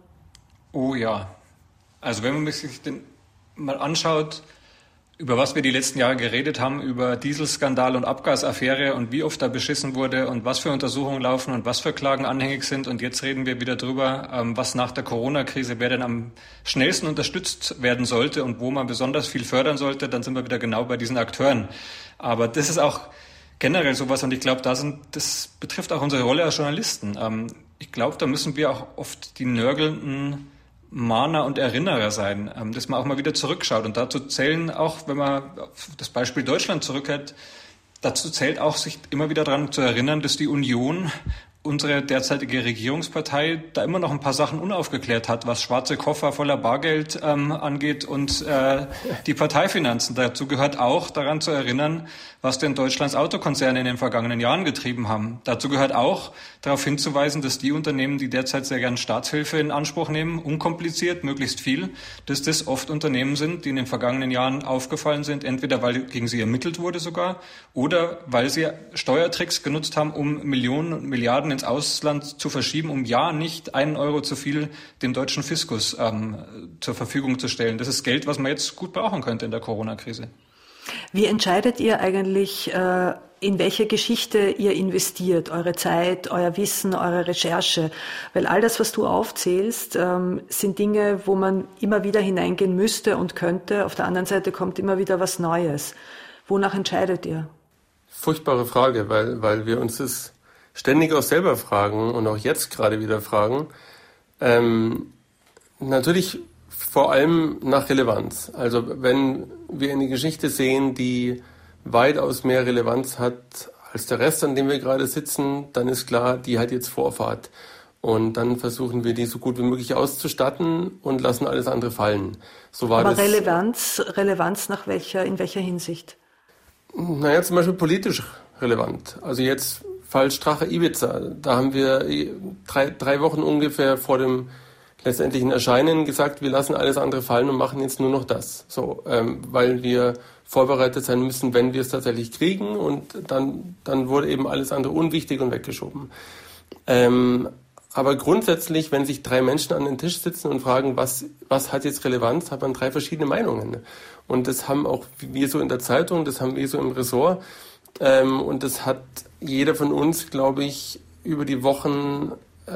Oh ja. Also wenn man sich den mal anschaut, über was wir die letzten Jahre geredet haben, über Dieselskandal und Abgasaffäre und wie oft da beschissen wurde und was für Untersuchungen laufen und was für Klagen anhängig sind. Und jetzt reden wir wieder drüber, was nach der Corona-Krise, wer denn am schnellsten unterstützt werden sollte und wo man besonders viel fördern sollte. Dann sind wir wieder genau bei diesen Akteuren. Aber das ist auch generell sowas und ich glaube, da sind, das betrifft auch unsere Rolle als Journalisten. Ich glaube, da müssen wir auch oft die nörgelnden Mahner und Erinnerer sein, dass man auch mal wieder zurückschaut. Und dazu zählen auch, wenn man auf das Beispiel Deutschland zurückhält, dazu zählt auch, sich immer wieder daran zu erinnern, dass die Union, unsere derzeitige Regierungspartei, da immer noch ein paar Sachen unaufgeklärt hat, was schwarze Koffer voller Bargeld ähm, angeht und äh, die Parteifinanzen. Dazu gehört auch, daran zu erinnern, was denn Deutschlands Autokonzerne in den vergangenen Jahren getrieben haben. Dazu gehört auch, darauf hinzuweisen, dass die Unternehmen, die derzeit sehr gern Staatshilfe in Anspruch nehmen, unkompliziert, möglichst viel, dass das oft Unternehmen sind, die in den vergangenen Jahren aufgefallen sind, entweder weil gegen sie ermittelt wurde sogar oder weil sie Steuertricks genutzt haben, um Millionen und Milliarden ins Ausland zu verschieben, um ja nicht einen Euro zu viel dem deutschen Fiskus ähm, zur Verfügung zu stellen. Das ist Geld, was man jetzt gut brauchen könnte in der Corona-Krise. Wie entscheidet ihr eigentlich, in welche Geschichte ihr investiert, eure Zeit, euer Wissen, eure Recherche? Weil all das, was du aufzählst, sind Dinge, wo man immer wieder hineingehen müsste und könnte. Auf der anderen Seite kommt immer wieder was Neues. Wonach entscheidet ihr? Furchtbare Frage, weil, weil wir uns das ständig auch selber fragen und auch jetzt gerade wieder fragen. Ähm, natürlich vor allem nach Relevanz. Also wenn wir eine Geschichte sehen, die weitaus mehr Relevanz hat als der Rest, an dem wir gerade sitzen, dann ist klar, die hat jetzt Vorfahrt. Und dann versuchen wir, die so gut wie möglich auszustatten und lassen alles andere fallen. So war Aber das. Relevanz, Relevanz nach welcher, in welcher Hinsicht? Naja, zum Beispiel politisch relevant. Also jetzt Fall Strache-Ibiza. Da haben wir drei, drei Wochen ungefähr vor dem letztendlichen Erscheinen gesagt, wir lassen alles andere fallen und machen jetzt nur noch das. So, ähm, weil wir vorbereitet sein müssen, wenn wir es tatsächlich kriegen, und dann, dann wurde eben alles andere unwichtig und weggeschoben. Ähm, aber grundsätzlich, wenn sich drei Menschen an den Tisch sitzen und fragen, was, was hat jetzt Relevanz, hat man drei verschiedene Meinungen. Und das haben auch wir so in der Zeitung, das haben wir so im Ressort, ähm, und das hat jeder von uns, glaube ich, über die Wochen äh,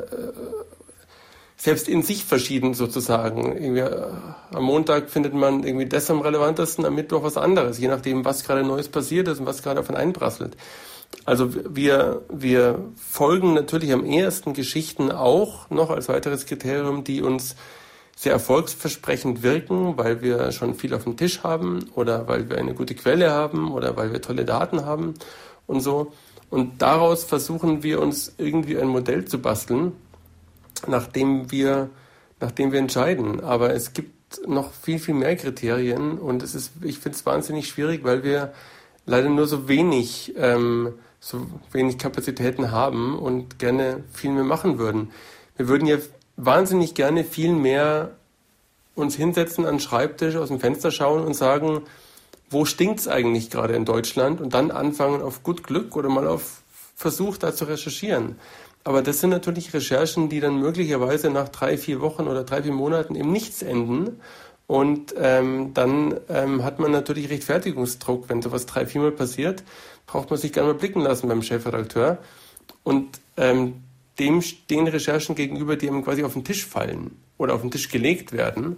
selbst in sich verschieden sozusagen. Irgendwie, äh, am Montag findet man irgendwie das am relevantesten, am Mittwoch was anderes, je nachdem, was gerade Neues passiert ist und was gerade auf einen einprasselt. Also wir, wir folgen natürlich am ehesten Geschichten auch noch als weiteres Kriterium, die uns sehr erfolgsversprechend wirken, weil wir schon viel auf dem Tisch haben oder weil wir eine gute Quelle haben oder weil wir tolle Daten haben und so. Und daraus versuchen wir uns irgendwie ein Modell zu basteln, nachdem wir, nachdem wir entscheiden. Aber es gibt noch viel, viel mehr Kriterien und es ist, ich finde es wahnsinnig schwierig, weil wir leider nur so wenig, ähm, so wenig Kapazitäten haben und gerne viel mehr machen würden. Wir würden ja wahnsinnig gerne viel mehr uns hinsetzen an den Schreibtisch, aus dem Fenster schauen und sagen, wo stinkt's eigentlich gerade in Deutschland? Und dann anfangen auf gut Glück oder mal auf Versuch, da zu recherchieren. Aber das sind natürlich Recherchen, die dann möglicherweise nach drei, vier Wochen oder drei, vier Monaten im Nichts enden. Und ähm, dann ähm, hat man natürlich Rechtfertigungsdruck. Wenn sowas drei, viermal passiert, braucht man sich gerne mal blicken lassen beim Chefredakteur. Und ähm, dem stehen Recherchen gegenüber, die einem quasi auf den Tisch fallen oder auf den Tisch gelegt werden.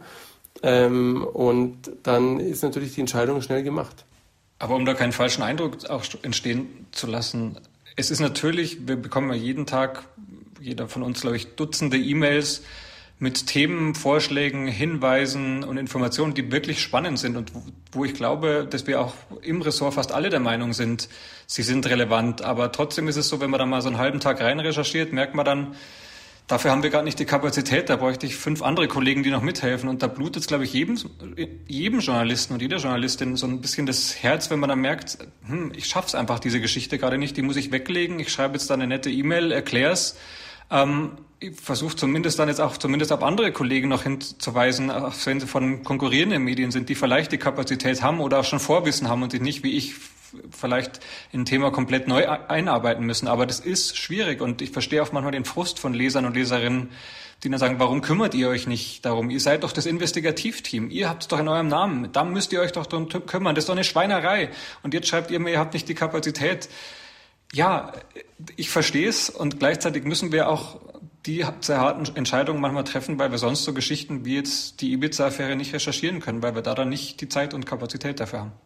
Ähm, und dann ist natürlich die Entscheidung schnell gemacht. Aber um da keinen falschen Eindruck auch entstehen zu lassen, es ist natürlich, wir bekommen ja jeden Tag, jeder von uns, glaube ich, Dutzende E-Mails mit Themen, Vorschlägen, Hinweisen und Informationen, die wirklich spannend sind und wo ich glaube, dass wir auch im Ressort fast alle der Meinung sind, sie sind relevant. Aber trotzdem ist es so, wenn man da mal so einen halben Tag rein recherchiert, merkt man dann, dafür haben wir gerade nicht die Kapazität, da bräuchte ich fünf andere Kollegen, die noch mithelfen. Und da blutet es, glaube ich, jedem, jedem Journalisten und jeder Journalistin so ein bisschen das Herz, wenn man dann merkt, hm, ich schaff's einfach, diese Geschichte gerade nicht, die muss ich weglegen. Ich schreibe jetzt da eine nette E-Mail, erklär's. Ähm, ich versuche zumindest dann jetzt auch zumindest auf andere Kollegen noch hinzuweisen, auch wenn sie von konkurrierenden Medien sind, die vielleicht die Kapazität haben oder auch schon Vorwissen haben und sich nicht wie ich vielleicht in ein Thema komplett neu einarbeiten müssen. Aber das ist schwierig und ich verstehe auch manchmal den Frust von Lesern und Leserinnen, die dann sagen, warum kümmert ihr euch nicht darum? Ihr seid doch das Investigativteam. Ihr habt es doch in eurem Namen. Da müsst ihr euch doch darum kümmern. Das ist doch eine Schweinerei. Und jetzt schreibt ihr mir, ihr habt nicht die Kapazität. Ja, ich verstehe es und gleichzeitig müssen wir auch die sehr harten Entscheidungen manchmal treffen, weil wir sonst so Geschichten wie jetzt die Ibiza-Affäre nicht recherchieren können, weil wir da dann nicht die Zeit und Kapazität dafür haben.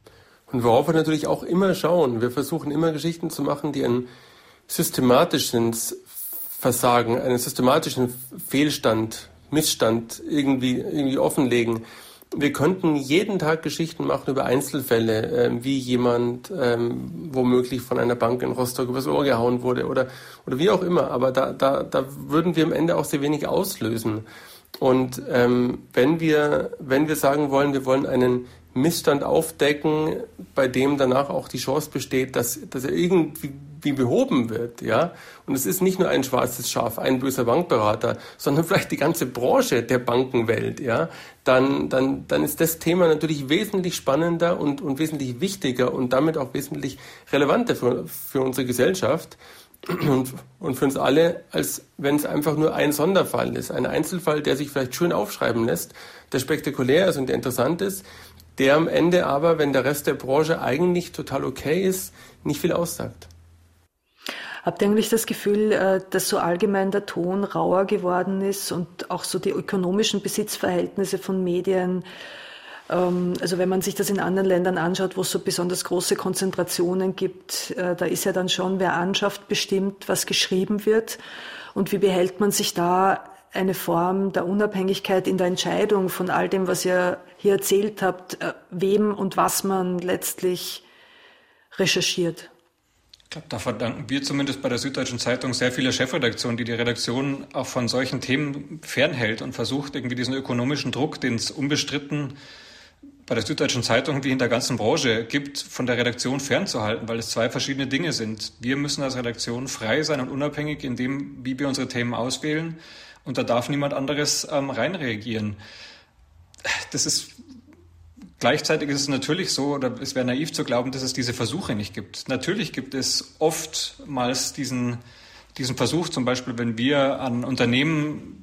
Und worauf wir natürlich auch immer schauen, wir versuchen immer Geschichten zu machen, die einen systematischen Versagen, einen systematischen Fehlstand, Missstand irgendwie, irgendwie offenlegen. Wir könnten jeden Tag Geschichten machen über Einzelfälle, äh, wie jemand ähm, womöglich von einer Bank in Rostock übers Ohr gehauen wurde oder, oder wie auch immer. Aber da, da, da würden wir am Ende auch sehr wenig auslösen. Und ähm, wenn wir, wenn wir sagen wollen, wir wollen einen Missstand aufdecken, bei dem danach auch die Chance besteht, dass, dass er irgendwie wie behoben wird, ja. Und es ist nicht nur ein schwarzes Schaf, ein böser Bankberater, sondern vielleicht die ganze Branche der Bankenwelt, ja. Dann, dann, dann ist das Thema natürlich wesentlich spannender und, und wesentlich wichtiger und damit auch wesentlich relevanter für, für unsere Gesellschaft und, und für uns alle, als wenn es einfach nur ein Sonderfall ist. Ein Einzelfall, der sich vielleicht schön aufschreiben lässt, der spektakulär ist und der interessant ist, der am Ende aber, wenn der Rest der Branche eigentlich total okay ist, nicht viel aussagt. Habt ihr eigentlich das Gefühl, dass so allgemein der Ton rauer geworden ist und auch so die ökonomischen Besitzverhältnisse von Medien? Also wenn man sich das in anderen Ländern anschaut, wo es so besonders große Konzentrationen gibt, da ist ja dann schon, wer anschafft, bestimmt, was geschrieben wird. Und wie behält man sich da eine Form der Unabhängigkeit in der Entscheidung von all dem, was ihr hier erzählt habt, wem und was man letztlich recherchiert? Ich glaube, da verdanken wir zumindest bei der Süddeutschen Zeitung sehr viele Chefredaktionen, die die Redaktion auch von solchen Themen fernhält und versucht, irgendwie diesen ökonomischen Druck, den es unbestritten bei der Süddeutschen Zeitung wie in der ganzen Branche gibt, von der Redaktion fernzuhalten, weil es zwei verschiedene Dinge sind. Wir müssen als Redaktion frei sein und unabhängig in dem, wie wir unsere Themen auswählen. Und da darf niemand anderes ähm, reinreagieren. Das ist gleichzeitig ist es natürlich so, oder es wäre naiv zu glauben, dass es diese Versuche nicht gibt. Natürlich gibt es oftmals diesen, diesen Versuch, zum Beispiel, wenn wir an Unternehmen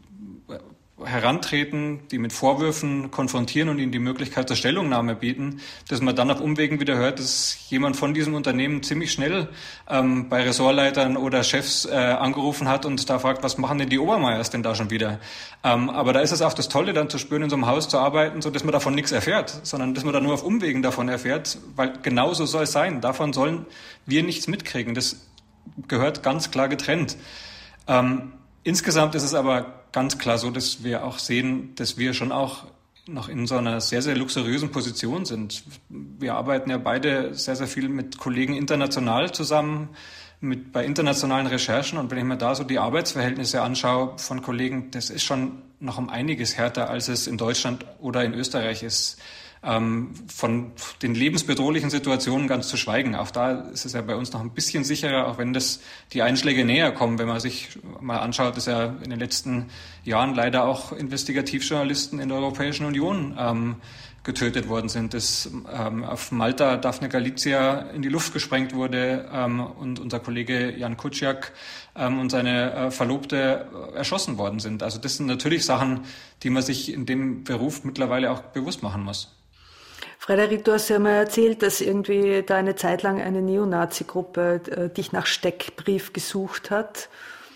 herantreten, die mit Vorwürfen konfrontieren und ihnen die Möglichkeit zur Stellungnahme bieten, dass man dann auf Umwegen wieder hört, dass jemand von diesem Unternehmen ziemlich schnell ähm, bei Ressortleitern oder Chefs äh, angerufen hat und da fragt, was machen denn die Obermeyers denn da schon wieder? Ähm, aber da ist es auch das Tolle, dann zu spüren, in so einem Haus zu arbeiten, so dass man davon nichts erfährt, sondern dass man dann nur auf Umwegen davon erfährt, weil genau so soll es sein. Davon sollen wir nichts mitkriegen. Das gehört ganz klar getrennt. Ähm, insgesamt ist es aber ganz klar so, dass wir auch sehen, dass wir schon auch noch in so einer sehr, sehr luxuriösen Position sind. Wir arbeiten ja beide sehr, sehr viel mit Kollegen international zusammen, mit bei internationalen Recherchen. Und wenn ich mir da so die Arbeitsverhältnisse anschaue von Kollegen, das ist schon noch um einiges härter, als es in Deutschland oder in Österreich ist. Ähm, von den lebensbedrohlichen Situationen ganz zu schweigen. Auch da ist es ja bei uns noch ein bisschen sicherer, auch wenn das die Einschläge näher kommen. Wenn man sich mal anschaut, dass ja in den letzten Jahren leider auch Investigativjournalisten in der Europäischen Union ähm, getötet worden sind, dass ähm, auf Malta Daphne Galizia in die Luft gesprengt wurde ähm, und unser Kollege Jan Kuciak ähm, und seine äh, Verlobte äh, erschossen worden sind. Also das sind natürlich Sachen, die man sich in dem Beruf mittlerweile auch bewusst machen muss. Frederik, du hast ja mal erzählt, dass irgendwie da eine Zeit lang eine Neonazi-Gruppe äh, dich nach Steckbrief gesucht hat.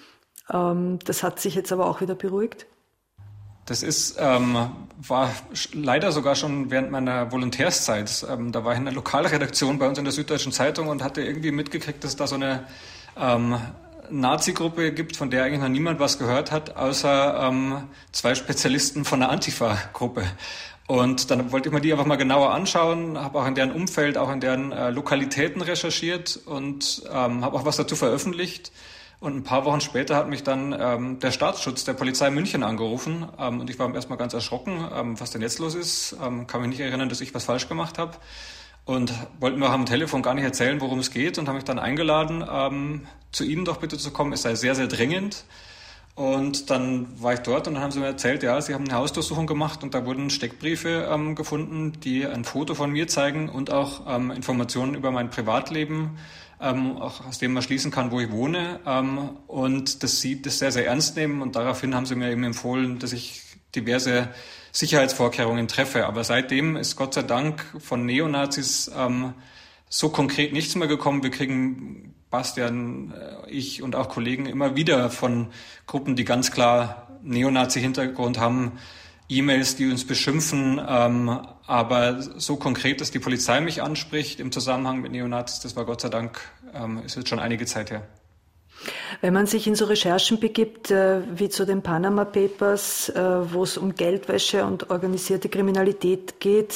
Ähm, das hat sich jetzt aber auch wieder beruhigt? Das ist, ähm, war leider sogar schon während meiner Volontärszeit. Ähm, da war ich in der Lokalredaktion bei uns in der Süddeutschen Zeitung und hatte irgendwie mitgekriegt, dass es da so eine ähm, Nazi-Gruppe gibt, von der eigentlich noch niemand was gehört hat, außer ähm, zwei Spezialisten von der Antifa-Gruppe. Und dann wollte ich mir die einfach mal genauer anschauen, habe auch in deren Umfeld, auch in deren äh, Lokalitäten recherchiert und ähm, habe auch was dazu veröffentlicht. Und ein paar Wochen später hat mich dann ähm, der Staatsschutz der Polizei München angerufen. Ähm, und ich war erstmal ganz erschrocken, ähm, was denn jetzt los ist. Ähm, kann mich nicht erinnern, dass ich was falsch gemacht habe. Und wollte mir auch am Telefon gar nicht erzählen, worum es geht. Und habe mich dann eingeladen, ähm, zu Ihnen doch bitte zu kommen. Es sei sehr, sehr dringend. Und dann war ich dort und dann haben sie mir erzählt, ja, sie haben eine Hausdurchsuchung gemacht und da wurden Steckbriefe ähm, gefunden, die ein Foto von mir zeigen und auch ähm, Informationen über mein Privatleben, ähm, auch aus dem man schließen kann, wo ich wohne. Ähm, und dass sie das sehr, sehr ernst nehmen und daraufhin haben sie mir eben empfohlen, dass ich diverse Sicherheitsvorkehrungen treffe. Aber seitdem ist Gott sei Dank von Neonazis ähm, so konkret nichts mehr gekommen. Wir kriegen, Bastian, ich und auch Kollegen, immer wieder von Gruppen, die ganz klar Neonazi-Hintergrund haben, E-Mails, die uns beschimpfen. Ähm, aber so konkret, dass die Polizei mich anspricht im Zusammenhang mit Neonazis, das war Gott sei Dank, ähm, ist jetzt schon einige Zeit her. Wenn man sich in so Recherchen begibt, äh, wie zu den Panama Papers, äh, wo es um Geldwäsche und organisierte Kriminalität geht,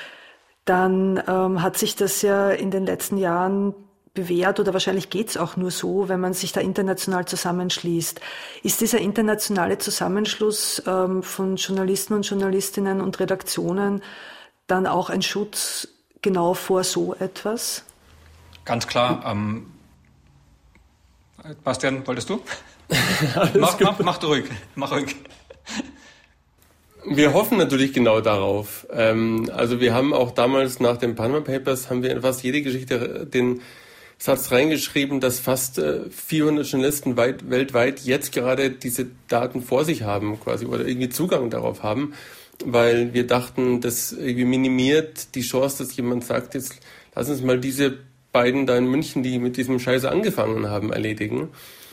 dann ähm, hat sich das ja in den letzten Jahren bewährt oder wahrscheinlich geht's auch nur so, wenn man sich da international zusammenschließt. Ist dieser internationale Zusammenschluss ähm, von Journalisten und Journalistinnen und Redaktionen dann auch ein Schutz genau vor so etwas? Ganz klar. Ähm, Bastian, wolltest du? mach, mach, mach du ruhig. Mach ruhig. Wir hoffen natürlich genau darauf. Ähm, also wir haben auch damals nach den Panama Papers haben wir in fast jede Geschichte den Satz reingeschrieben, dass fast äh, vierhundert Journalisten weit, weltweit jetzt gerade diese Daten vor sich haben quasi oder irgendwie Zugang darauf haben, weil wir dachten, das irgendwie minimiert die Chance, dass jemand sagt, jetzt lass uns mal diese beiden da in München, die mit diesem Scheiße angefangen haben, erledigen.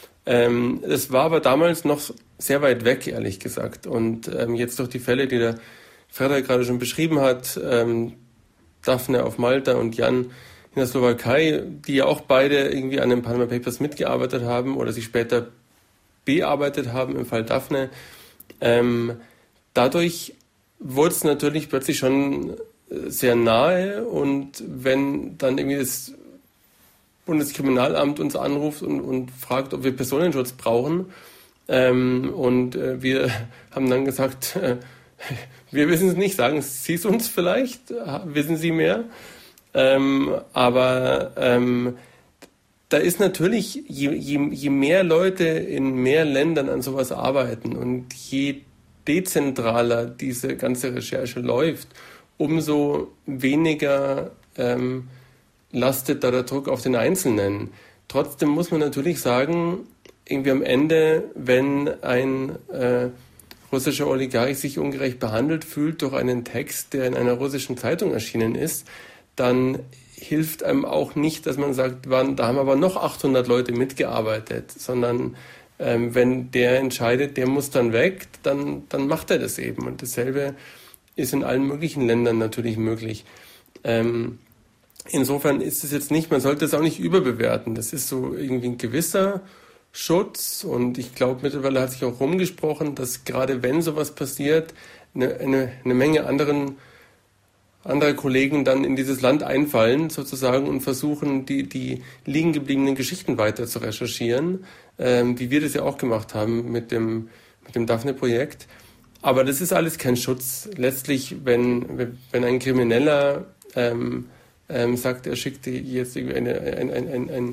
Ähm, das war aber damals noch sehr weit weg, ehrlich gesagt. Und ähm, jetzt durch die Fälle, die der Frederik gerade schon beschrieben hat, ähm, Daphne auf Malta und Jan in der Slowakei, die ja auch beide irgendwie an den Panama Papers mitgearbeitet haben oder sich später bearbeitet haben, im Fall Daphne. Ähm, dadurch wurde es natürlich plötzlich schon sehr nahe und wenn dann irgendwie das Bundeskriminalamt uns anruft und, und fragt, ob wir Personenschutz brauchen, ähm, und äh, wir haben dann gesagt, äh, wir wissen es nicht, sagen Sie es uns vielleicht, wissen Sie mehr? Ähm, aber ähm, da ist natürlich, je, je, je mehr Leute in mehr Ländern an sowas arbeiten und je dezentraler diese ganze Recherche läuft, umso weniger ähm, lastet da der Druck auf den Einzelnen. Trotzdem muss man natürlich sagen, irgendwie am Ende, wenn ein äh, russischer Oligarch sich ungerecht behandelt fühlt durch einen Text, der in einer russischen Zeitung erschienen ist, dann hilft einem auch nicht, dass man sagt, da haben aber noch achthundert Leute mitgearbeitet, sondern ähm, wenn der entscheidet, der muss dann weg, dann, dann macht er das eben. Und dasselbe ist in allen möglichen Ländern natürlich möglich. Ähm, insofern ist es jetzt nicht, man sollte es auch nicht überbewerten. Das ist so irgendwie ein gewisser Schutz und ich glaube, mittlerweile hat sich auch rumgesprochen, dass gerade wenn sowas passiert, eine, eine, eine Menge anderen andere Kollegen dann in dieses Land einfallen sozusagen und versuchen, die, die liegen gebliebenen Geschichten weiter zu recherchieren, ähm, wie wir das ja auch gemacht haben mit dem, mit dem Daphne-Projekt. Aber das ist alles kein Schutz. Letztlich, wenn, wenn ein Krimineller ähm, ähm, sagt, er schickt jetzt eine, ein, ein, ein, ein,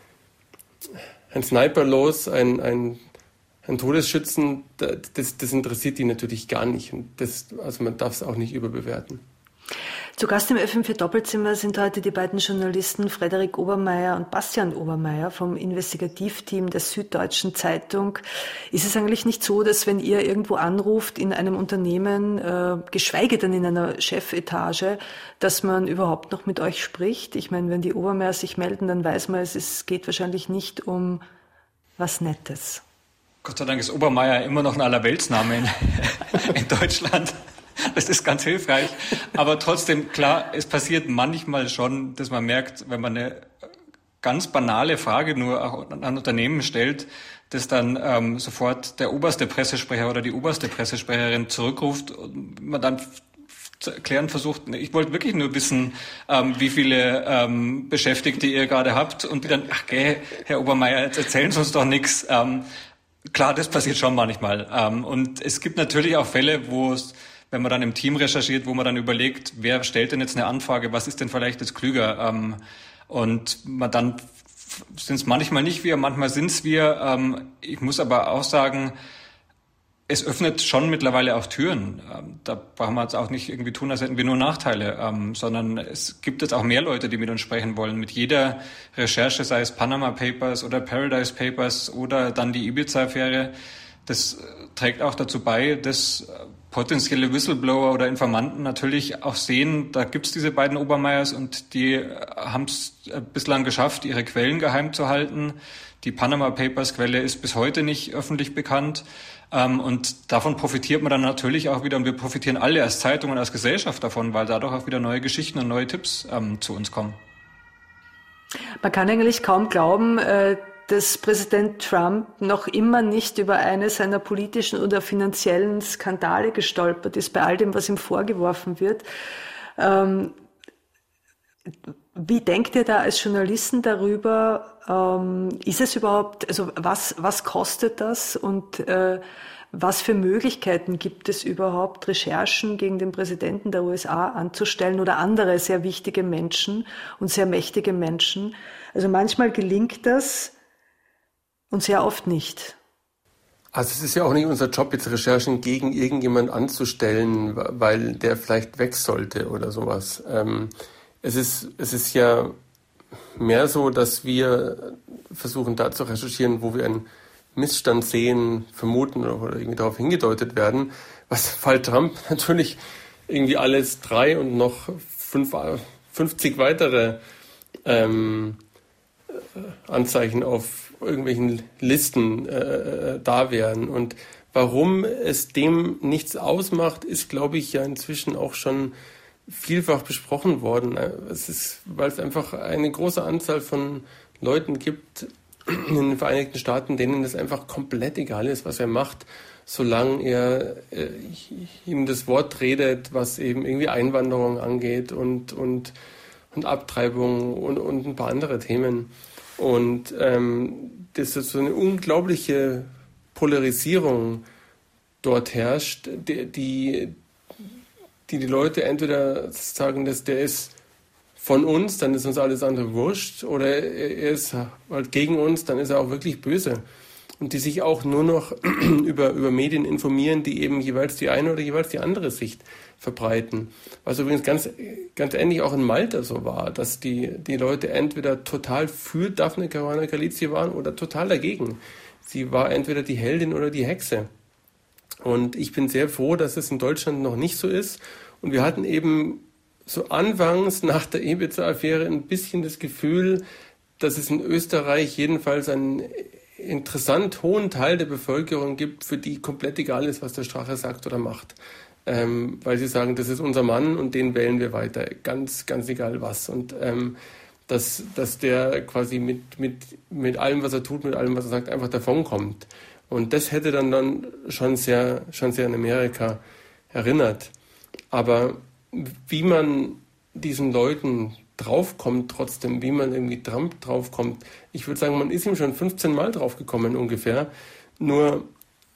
ein Sniper los, ein, ein, ein Todesschützen, das, das interessiert die natürlich gar nicht. Und das, also man darf es auch nicht überbewerten. Zu Gast im F M vier Doppelzimmer sind heute die beiden Journalisten Frederik Obermayr und Bastian Obermayr vom Investigativteam der Süddeutschen Zeitung. Ist es eigentlich nicht so, dass wenn ihr irgendwo anruft in einem Unternehmen, äh, geschweige denn in einer Chefetage, dass man überhaupt noch mit euch spricht? Ich meine, wenn die Obermayr sich melden, dann weiß man, es ist, geht wahrscheinlich nicht um was Nettes. Gott sei Dank ist Obermayr immer noch ein Allerweltsname in, in Deutschland. Das ist ganz hilfreich. Aber trotzdem, klar, es passiert manchmal schon, dass man merkt, wenn man eine ganz banale Frage nur auch an Unternehmen stellt, dass dann ähm, sofort der oberste Pressesprecher oder die oberste Pressesprecherin zurückruft und man dann zu erklären versucht, ich wollte wirklich nur wissen, ähm, wie viele ähm, Beschäftigte ihr gerade habt, und die dann, ach gell, Herr Obermayr, jetzt erzählen Sie uns doch nichts. Ähm, klar, das passiert schon manchmal. Ähm, und es gibt natürlich auch Fälle, wo es, wenn man dann im Team recherchiert, wo man dann überlegt, wer stellt denn jetzt eine Anfrage, was ist denn vielleicht jetzt klüger? Ähm, und man dann sind es manchmal nicht wir, manchmal sind es wir. Ähm, ich muss aber auch sagen, es öffnet schon mittlerweile auch Türen. Ähm, da brauchen wir jetzt auch nicht irgendwie tun, als hätten wir nur Nachteile, ähm, sondern es gibt jetzt auch mehr Leute, die mit uns sprechen wollen. Mit jeder Recherche, sei es Panama Papers oder Paradise Papers oder dann die Ibiza-Affäre, das trägt auch dazu bei, dass potenzielle Whistleblower oder Informanten natürlich auch sehen, da gibt's diese beiden Obermayers und die haben es bislang geschafft, ihre Quellen geheim zu halten. Die Panama Papers Quelle ist bis heute nicht öffentlich bekannt. Und davon profitiert man dann natürlich auch wieder, und wir profitieren alle als Zeitung und als Gesellschaft davon, weil dadurch auch wieder neue Geschichten und neue Tipps ähm, zu uns kommen. Man kann eigentlich kaum glauben, äh dass Präsident Trump noch immer nicht über eine seiner politischen oder finanziellen Skandale gestolpert ist, bei all dem, was ihm vorgeworfen wird. Ähm, wie denkt ihr da als Journalisten darüber? Ähm, ist es überhaupt, also was, was kostet das und äh, was für Möglichkeiten gibt es überhaupt, Recherchen gegen den Präsidenten der U S A anzustellen oder andere sehr wichtige Menschen und sehr mächtige Menschen? Also manchmal gelingt das, und sehr oft nicht. Also es ist ja auch nicht unser Job, jetzt Recherchen gegen irgendjemand anzustellen, weil der vielleicht weg sollte oder sowas. Ähm, es ist, es ist ja mehr so, dass wir versuchen, da zu recherchieren, wo wir einen Missstand sehen, vermuten oder irgendwie darauf hingedeutet werden, was Fall Trump natürlich irgendwie alles drei und noch fünf, fünfzig weitere ähm, Anzeichen auf irgendwelchen Listen äh, da wären. Und warum es dem nichts ausmacht, ist, glaube ich, ja inzwischen auch schon vielfach besprochen worden. Es ist, weil es einfach eine große Anzahl von Leuten gibt in den Vereinigten Staaten, denen das einfach komplett egal ist, was er macht, solange er äh, ihm das Wort redet, was eben irgendwie Einwanderung angeht und, und, und Abtreibung und, und ein paar andere Themen. Und ähm, dass so eine unglaubliche Polarisierung dort herrscht, die die, die, die Leute entweder sagen, dass der ist von uns, dann ist uns alles andere wurscht, oder er ist halt gegen uns, dann ist er auch wirklich böse. Und die sich auch nur noch über, über Medien informieren, die eben jeweils die eine oder jeweils die andere Sicht verbreiten. Was übrigens ganz, ganz ähnlich auch in Malta so war, dass die, die Leute entweder total für Daphne Caruana Galizia waren oder total dagegen. Sie war entweder die Heldin oder die Hexe. Und ich bin sehr froh, dass es in Deutschland noch nicht so ist. Und wir hatten eben so anfangs nach der Ibiza-Affäre ein bisschen das Gefühl, dass es in Österreich jedenfalls einen interessant hohen Teil der Bevölkerung gibt, für die komplett egal ist, was der Strache sagt oder macht. Ähm, weil sie sagen, das ist unser Mann und den wählen wir weiter, ganz, ganz egal was. Und ähm, dass, dass der quasi mit, mit, mit allem, was er tut, mit allem, was er sagt, einfach davonkommt. Und das hätte dann, dann schon sehr, schon sehr an Amerika erinnert. Aber wie man diesen Leuten draufkommt trotzdem, wie man irgendwie Trump draufkommt. Ich würde sagen, man ist ihm schon fünfzehn Mal draufgekommen ungefähr. Nur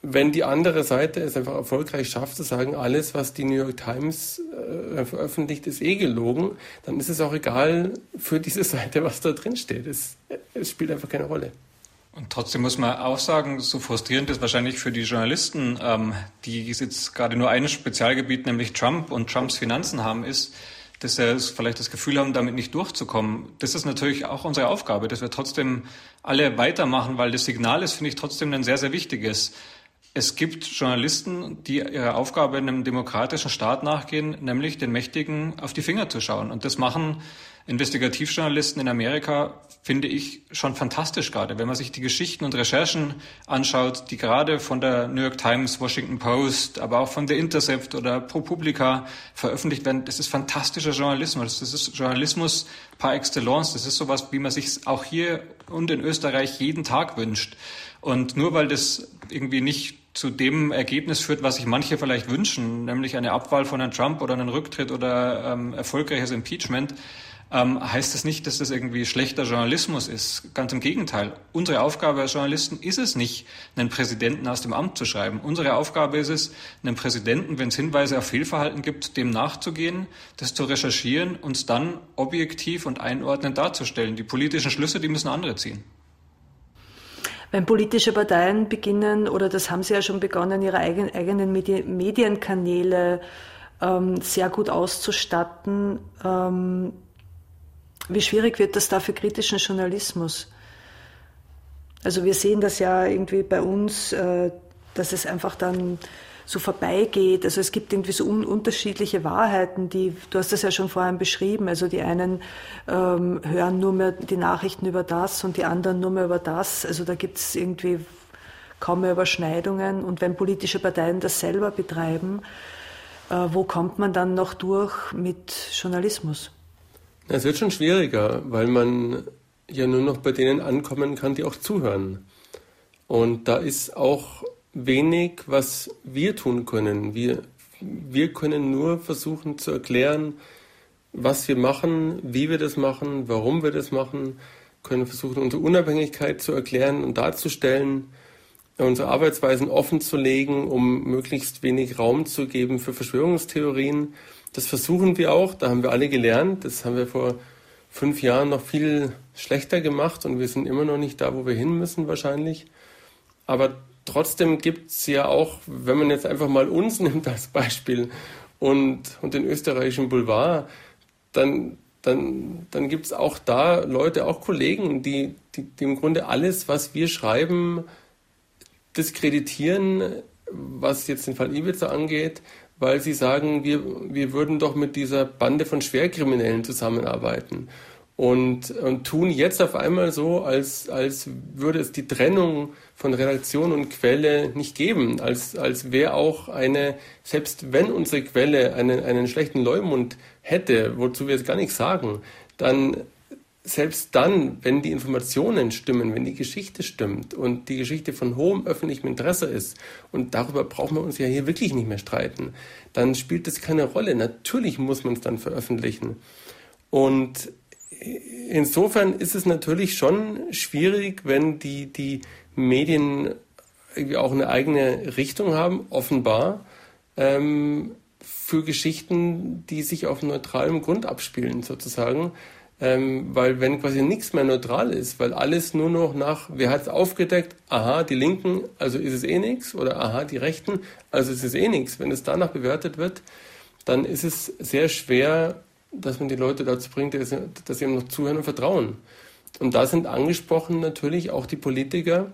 wenn die andere Seite es einfach erfolgreich schafft, zu sagen, alles, was die New York Times äh, veröffentlicht, ist eh gelogen, dann ist es auch egal für diese Seite, was da drin steht. Es, es spielt einfach keine Rolle. Und trotzdem muss man auch sagen, so frustrierend ist wahrscheinlich für die Journalisten, ähm, die jetzt gerade nur ein Spezialgebiet, nämlich Trump und Trumps Finanzen haben, ist, dass sie vielleicht das Gefühl haben, damit nicht durchzukommen. Das ist natürlich auch unsere Aufgabe, dass wir trotzdem alle weitermachen, weil das Signal ist, finde ich, trotzdem ein sehr, sehr wichtiges. Es gibt Journalisten, die ihrer Aufgabe in einem demokratischen Staat nachgehen, nämlich den Mächtigen auf die Finger zu schauen. Und das machen Investigativjournalisten in Amerika, finde ich, schon fantastisch gerade. Wenn man sich die Geschichten und Recherchen anschaut, die gerade von der New York Times, Washington Post, aber auch von The Intercept oder ProPublica veröffentlicht werden, das ist fantastischer Journalismus. Das ist Journalismus par excellence. Das ist sowas, wie man sich auch hier und in Österreich jeden Tag wünscht. Und nur weil das irgendwie nicht zu dem Ergebnis führt, was sich manche vielleicht wünschen, nämlich eine Abwahl von Herrn Trump oder einen Rücktritt oder ähm, erfolgreiches Impeachment, ähm, heißt das nicht, dass das irgendwie schlechter Journalismus ist. Ganz im Gegenteil. Unsere Aufgabe als Journalisten ist es nicht, einen Präsidenten aus dem Amt zu schreiben. Unsere Aufgabe ist es, einem Präsidenten, wenn es Hinweise auf Fehlverhalten gibt, dem nachzugehen, das zu recherchieren und dann objektiv und einordnend darzustellen. Die politischen Schlüsse, die müssen andere ziehen. Wenn politische Parteien beginnen, oder das haben sie ja schon begonnen, ihre eigen, eigenen Medi- Medienkanäle ähm, sehr gut auszustatten, ähm, wie schwierig wird das da für kritischen Journalismus? Also wir sehen das ja irgendwie bei uns, äh, dass es einfach dann so vorbeigeht. Also es gibt irgendwie so un- unterschiedliche Wahrheiten, die, du hast das ja schon vorhin beschrieben, also die einen ähm, hören nur mehr die Nachrichten über das und die anderen nur mehr über das. Also da gibt es irgendwie kaum mehr Überschneidungen. Und wenn politische Parteien das selber betreiben, äh, wo kommt man dann noch durch mit Journalismus? Es wird schon schwieriger, weil man ja nur noch bei denen ankommen kann, die auch zuhören. Und da ist auch wenig, was wir tun können. Wir, wir können nur versuchen zu erklären, was wir machen, wie wir das machen, warum wir das machen, können versuchen, unsere Unabhängigkeit zu erklären und darzustellen, unsere Arbeitsweisen offen zu legen, um möglichst wenig Raum zu geben für Verschwörungstheorien. Das versuchen wir auch, da haben wir alle gelernt. Das haben wir vor fünf Jahren noch viel schlechter gemacht und wir sind immer noch nicht da, wo wir hin müssen wahrscheinlich. Aber trotzdem gibt es ja auch, wenn man jetzt einfach mal uns nimmt als Beispiel und, und den österreichischen Boulevard, dann, dann, dann gibt es auch da Leute, auch Kollegen, die, die, die im Grunde alles, was wir schreiben, diskreditieren, was jetzt den Fall Ibiza angeht, weil sie sagen, wir, wir würden doch mit dieser Bande von Schwerkriminellen zusammenarbeiten. Und, und tun jetzt auf einmal so, als, als würde es die Trennung von Redaktion und Quelle nicht geben, als, als wäre auch eine, selbst wenn unsere Quelle einen, einen schlechten Leumund hätte, wozu wir jetzt gar nichts sagen, dann selbst dann, wenn die Informationen stimmen, wenn die Geschichte stimmt und die Geschichte von hohem öffentlichem Interesse ist, und darüber brauchen wir uns ja hier wirklich nicht mehr streiten, dann spielt das keine Rolle. Natürlich muss man es dann veröffentlichen. Und insofern ist es natürlich schon schwierig, wenn die, die Medien irgendwie auch eine eigene Richtung haben, offenbar, ähm, für Geschichten, die sich auf neutralem Grund abspielen, sozusagen. Ähm, weil wenn quasi nichts mehr neutral ist, weil alles nur noch nach, wer hat es aufgedeckt, aha, die Linken, also ist es eh nichts, oder aha, die Rechten, also ist es eh nichts. Wenn es danach bewertet wird, dann ist es sehr schwer, dass man die Leute dazu bringt, dass sie ihm noch zuhören und vertrauen. Und da sind angesprochen natürlich auch die Politiker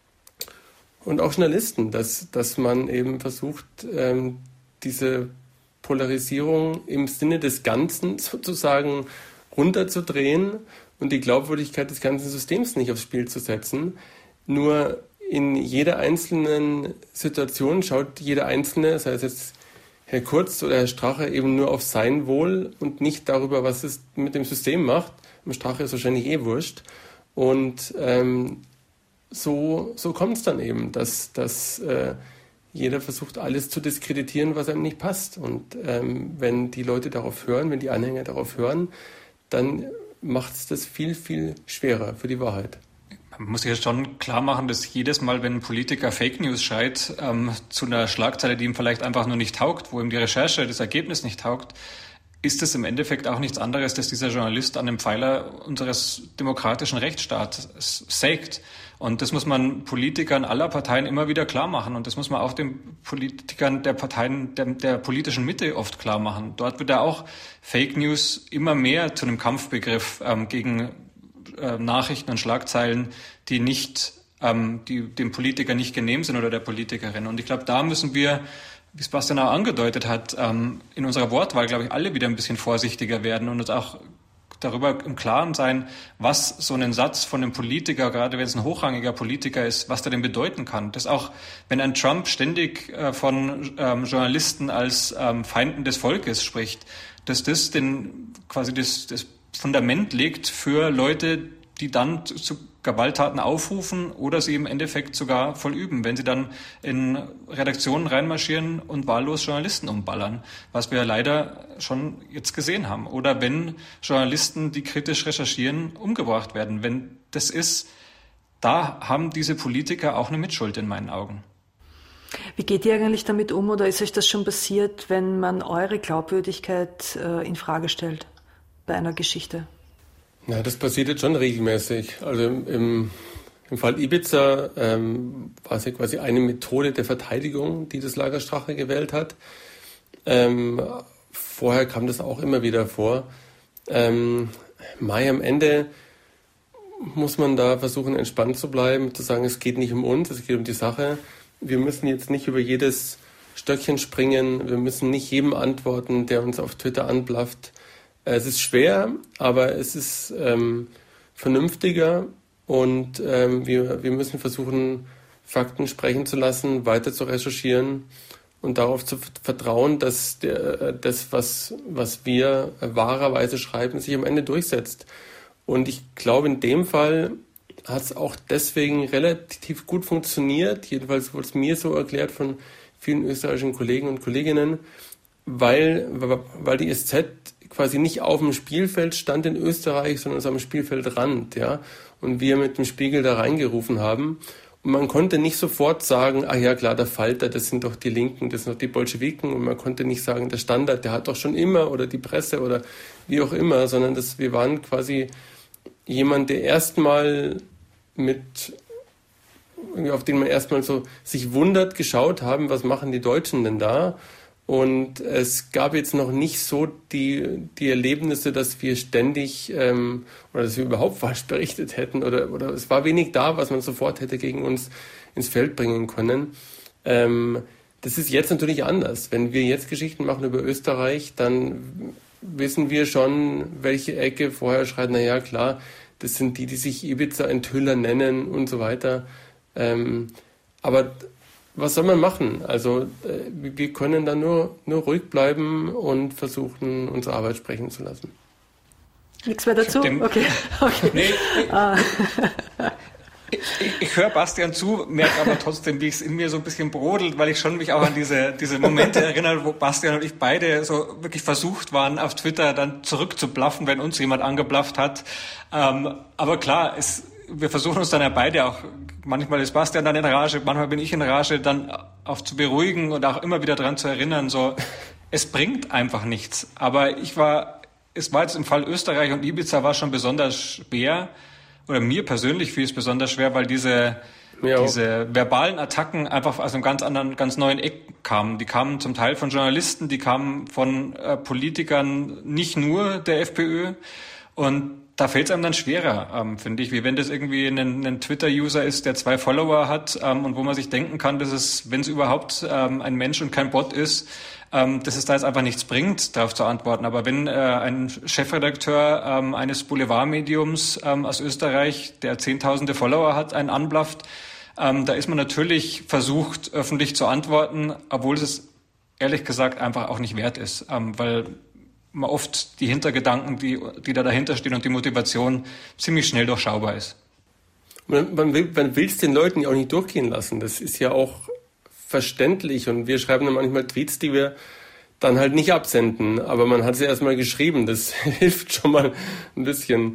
und auch Journalisten, dass, dass man eben versucht, ähm, diese Polarisierung im Sinne des Ganzen sozusagen runterzudrehen und die Glaubwürdigkeit des ganzen Systems nicht aufs Spiel zu setzen. Nur in jeder einzelnen Situation schaut jeder Einzelne, sei es jetzt Herr Kurz oder Herr Strache, eben nur auf sein Wohl und nicht darüber, was es mit dem System macht. Dem Strache ist wahrscheinlich eh wurscht. Und ähm, so, so kommt es dann eben, dass, dass äh, jeder versucht, alles zu diskreditieren, was einem nicht passt. Und ähm, wenn die Leute darauf hören, wenn die Anhänger darauf hören, dann macht es das viel, viel schwerer für die Wahrheit. Man muss sich ja schon klar machen, dass jedes Mal, wenn ein Politiker Fake News schreit, ähm, zu einer Schlagzeile, die ihm vielleicht einfach nur nicht taugt, wo ihm die Recherche, das Ergebnis nicht taugt, ist es im Endeffekt auch nichts anderes, dass dieser Journalist an dem Pfeiler unseres demokratischen Rechtsstaats sägt. Und das muss man Politikern aller Parteien immer wieder klar machen. Und das muss man auch den Politikern der Parteien der, der politischen Mitte oft klar machen. Dort wird ja auch Fake News immer mehr zu einem Kampfbegriff ähm, gegen äh, Nachrichten und Schlagzeilen, die nicht, ähm, die dem Politiker nicht genehm sind oder der Politikerin. Und ich glaube, da müssen wir, wie es Bastian auch angedeutet hat, ähm, in unserer Wortwahl, glaube ich, alle wieder ein bisschen vorsichtiger werden und uns auch darüber im Klaren sein, was so ein Satz von einem Politiker, gerade wenn es ein hochrangiger Politiker ist, was der denn bedeuten kann. Dass auch, wenn ein Trump ständig äh, von ähm, Journalisten als ähm, Feinden des Volkes spricht, dass das den, quasi das, das Fundament legt für Leute, die dann zu, zu Gewalttaten aufrufen oder sie im Endeffekt sogar vollüben, wenn sie dann in Redaktionen reinmarschieren und wahllos Journalisten umballern, was wir leider schon jetzt gesehen haben. Oder wenn Journalisten, die kritisch recherchieren, umgebracht werden. Wenn das ist, da haben diese Politiker auch eine Mitschuld in meinen Augen. Wie geht ihr eigentlich damit um oder ist euch das schon passiert, wenn man eure Glaubwürdigkeit äh, in Frage stellt bei einer Geschichte? Ja, das passiert jetzt schon regelmäßig. Also im, im Fall Ibiza ähm, war es ja quasi eine Methode der Verteidigung, die das Lager Strache gewählt hat. Ähm, vorher kam das auch immer wieder vor. Ähm, Mai am Ende muss man da versuchen, entspannt zu bleiben, zu sagen, es geht nicht um uns, es geht um die Sache. Wir müssen jetzt nicht über jedes Stöckchen springen, wir müssen nicht jedem antworten, der uns auf Twitter anblafft. Es ist schwer, aber es ist ähm, vernünftiger und ähm, wir, wir müssen versuchen, Fakten sprechen zu lassen, weiter zu recherchieren und darauf zu vertrauen, dass der, das, was, was wir wahrerweise schreiben, sich am Ende durchsetzt. Und ich glaube, in dem Fall hat es auch deswegen relativ gut funktioniert, jedenfalls wurde es mir so erklärt von vielen österreichischen Kollegen und Kolleginnen, weil, weil die S Z quasi nicht auf dem Spielfeld stand in Österreich, sondern am Spielfeldrand, ja, und wir mit dem Spiegel da reingerufen haben. Und man konnte nicht sofort sagen, ach ja klar, der Falter, das sind doch die Linken, das sind doch die Bolschewiken. Und man konnte nicht sagen, der Standard, der hat doch schon immer, oder die Presse oder wie auch immer, sondern das, wir waren quasi jemand, der erstmal mit, auf den man erstmal so sich wundert, geschaut haben, was machen die Deutschen denn da? Und es gab jetzt noch nicht so die, die Erlebnisse, dass wir ständig ähm, oder dass wir überhaupt falsch berichtet hätten oder, oder es war wenig da, was man sofort hätte gegen uns ins Feld bringen können. Ähm, das ist jetzt natürlich anders. Wenn wir jetzt Geschichten machen über Österreich, dann wissen wir schon, welche Ecke vorher schreit, naja klar, das sind die, die sich Ibiza-Enthüller nennen und so weiter. Ähm, aber was soll man machen? Also äh, wir können da nur, nur ruhig bleiben und versuchen, unsere Arbeit sprechen zu lassen. Nichts mehr dazu? Dem, okay. okay. Nee, ah. ich, ich, ich höre Bastian zu, merke aber trotzdem, wie es in mir so ein bisschen brodelt, weil ich schon mich auch an diese, diese Momente erinnere, wo Bastian und ich beide so wirklich versucht waren, auf Twitter dann zurückzublaffen, wenn uns jemand angeblafft hat. Ähm, aber klar, es wir versuchen uns dann ja beide auch, manchmal ist Bastian dann in Rage, manchmal bin ich in Rage, dann auch zu beruhigen und auch immer wieder dran zu erinnern, so, es bringt einfach nichts. Aber ich war, es war jetzt im Fall Österreich und Ibiza war schon besonders schwer, oder mir persönlich fiel es besonders schwer, weil diese, diese verbalen Attacken einfach aus einem ganz anderen, ganz neuen Eck kamen. Die kamen zum Teil von Journalisten, die kamen von äh, Politikern, nicht nur der FPÖ, und da fällt es einem dann schwerer, ähm, finde ich, wie wenn das irgendwie ein, ein Twitter-User ist, der zwei Follower hat ähm, und wo man sich denken kann, dass es, wenn es überhaupt ähm, ein Mensch und kein Bot ist, ähm, dass es da jetzt einfach nichts bringt, darauf zu antworten. Aber wenn äh, ein Chefredakteur ähm, eines Boulevardmediums ähm, aus Österreich, der zehntausende Follower hat, einen anblafft, ähm, da ist man natürlich versucht, öffentlich zu antworten, obwohl es ehrlich gesagt einfach auch nicht wert ist, ähm, weil man oft die Hintergedanken, die, die da dahinter stehen und die Motivation ziemlich schnell durchschaubar ist. Man, man will man will es den Leuten ja auch nicht durchgehen lassen. Das ist ja auch verständlich und wir schreiben dann manchmal Tweets, die wir dann halt nicht absenden. Aber man hat sie erstmal geschrieben. Das hilft schon mal ein bisschen.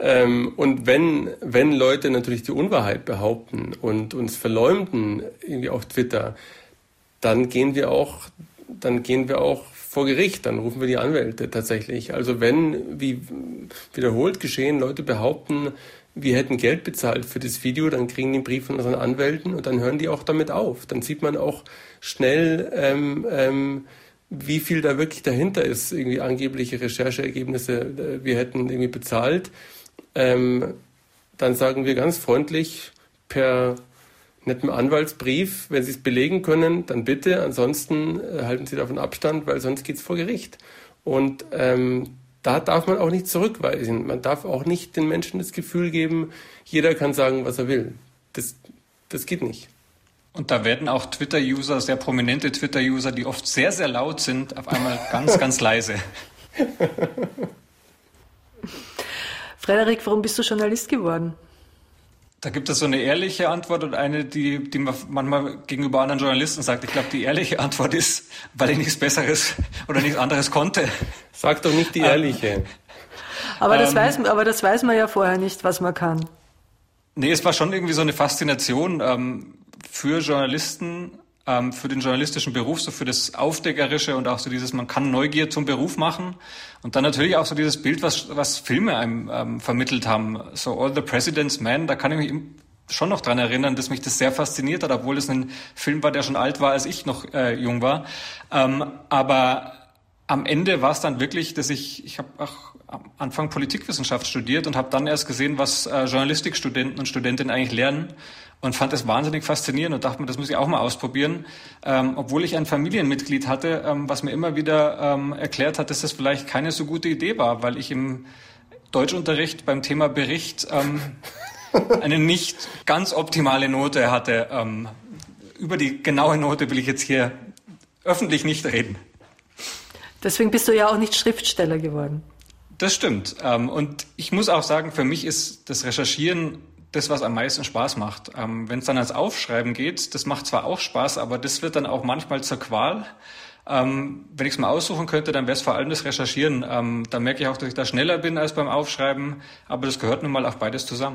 Ähm, und wenn, wenn Leute natürlich die Unwahrheit behaupten und uns verleumden irgendwie auf Twitter, dann gehen wir auch, dann gehen wir auch vor Gericht, dann rufen wir die Anwälte tatsächlich. Also wenn, wie wiederholt geschehen, Leute behaupten, wir hätten Geld bezahlt für das Video, dann kriegen die einen Brief von unseren Anwälten und dann hören die auch damit auf. Dann sieht man auch schnell, ähm, ähm, wie viel da wirklich dahinter ist, irgendwie angebliche Rechercheergebnisse, wir hätten irgendwie bezahlt. Ähm, dann sagen wir ganz freundlich per nettem Anwaltsbrief, wenn Sie es belegen können, dann bitte, ansonsten äh, halten Sie davon Abstand, weil sonst geht es vor Gericht. Und ähm, da darf man auch nicht zurückweisen. Man darf auch nicht den Menschen das Gefühl geben, jeder kann sagen, was er will. Das, das geht nicht. Und da werden auch Twitter-User, sehr prominente Twitter-User, die oft sehr, sehr laut sind, auf einmal ganz, ganz leise. Frederik, warum bist du Journalist geworden? Da gibt es so eine ehrliche Antwort und eine, die, die man manchmal gegenüber anderen Journalisten sagt. Ich glaube, die ehrliche Antwort ist, weil ich nichts Besseres oder nichts anderes konnte. Sag doch nicht die ehrliche. Aber das, ähm, weiß, aber das weiß man ja vorher nicht, was man kann. Nee, es war schon irgendwie so eine Faszination ähm, für Journalisten, ähm, für den journalistischen Beruf, so für das Aufdeckerische und auch so dieses, man kann Neugier zum Beruf machen. Und dann natürlich auch so dieses Bild, was, was Filme einem ähm, vermittelt haben. So All the President's Men, da kann ich mich schon noch dran erinnern, dass mich das sehr fasziniert hat, obwohl es ein Film war, der schon alt war, als ich noch äh, jung war. Ähm, aber am Ende war es dann wirklich, dass ich, ich habe auch am Anfang Politikwissenschaft studiert und habe dann erst gesehen, was äh, Journalistikstudenten und Studentinnen eigentlich lernen und fand das wahnsinnig faszinierend und dachte mir, das muss ich auch mal ausprobieren, ähm, obwohl ich ein Familienmitglied hatte, ähm, was mir immer wieder ähm, erklärt hat, dass das vielleicht keine so gute Idee war, weil ich im Deutschunterricht beim Thema Bericht ähm, eine nicht ganz optimale Note hatte. Ähm, über die genaue Note will ich jetzt hier öffentlich nicht reden. Deswegen bist du ja auch nicht Schriftsteller geworden. Das stimmt. Und ich muss auch sagen, für mich ist das Recherchieren das, was am meisten Spaß macht. Wenn es dann ans Aufschreiben geht, das macht zwar auch Spaß, aber das wird dann auch manchmal zur Qual. Wenn ich es mal aussuchen könnte, dann wäre es vor allem das Recherchieren. Da merke ich auch, dass ich da schneller bin als beim Aufschreiben, aber das gehört nun mal auch beides zusammen.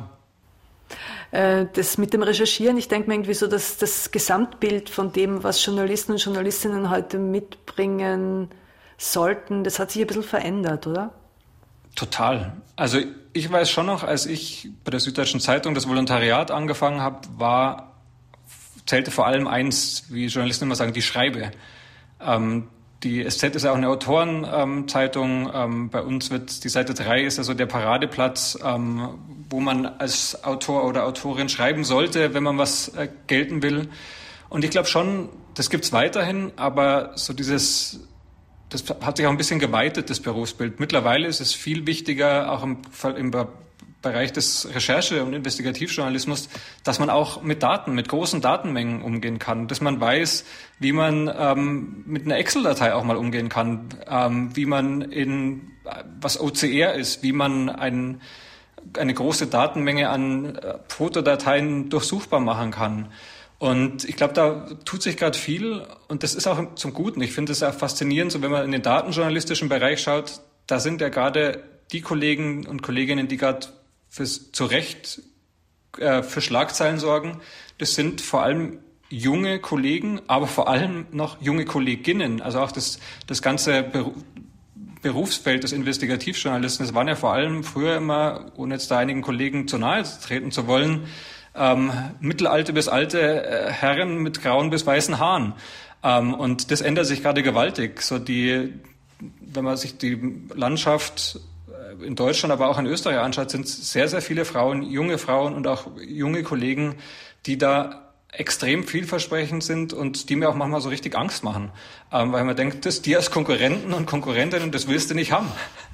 Das mit dem Recherchieren, ich denke mir irgendwie so, dass das Gesamtbild von dem, was Journalisten und Journalistinnen heute mitbringen sollten, das hat sich ein bisschen verändert, oder? Total. Also ich weiß schon noch, als ich bei der Süddeutschen Zeitung das Volontariat angefangen habe, war, zählte vor allem eins, wie Journalisten immer sagen, die Schreibe. Ähm, die S Z ist ja auch eine Autorenzeitung. Ähm, bei uns wird die Seite drei ist also der Paradeplatz, ähm, wo man als Autor oder Autorin schreiben sollte, wenn man was äh, gelten will. Und ich glaube schon, das gibt's weiterhin, aber so dieses Das hat sich auch ein bisschen geweitet, das Berufsbild. Mittlerweile ist es viel wichtiger, auch im, im Bereich des Recherche- und Investigativjournalismus, dass man auch mit Daten, mit großen Datenmengen umgehen kann, dass man weiß, wie man ähm, mit einer Excel-Datei auch mal umgehen kann, ähm, wie man in, was O C R ist, wie man ein, eine große Datenmenge an äh, Fotodateien durchsuchbar machen kann. Und ich glaube, da tut sich gerade viel und das ist auch zum Guten. Ich finde es auch faszinierend, so wenn man in den datenjournalistischen Bereich schaut, da sind ja gerade die Kollegen und Kolleginnen, die gerade fürs zu Recht äh, für Schlagzeilen sorgen. Das sind vor allem junge Kollegen, aber vor allem noch junge Kolleginnen. Also auch das, das ganze Beru- Berufsfeld des Investigativjournalisten, das waren ja vor allem früher immer, ohne jetzt da einigen Kollegen zu nahe treten zu wollen, Ähm, mittelalte bis alte äh, Herren mit grauen bis weißen Haaren. Ähm, und das ändert sich gerade gewaltig. So die, wenn man sich die Landschaft in Deutschland, aber auch in Österreich anschaut, sind sehr, sehr viele Frauen, junge Frauen und auch junge Kollegen, die da extrem vielversprechend sind und die mir auch manchmal so richtig Angst machen. Ähm, weil man denkt, das die als Konkurrenten und Konkurrentinnen, das willst du nicht haben.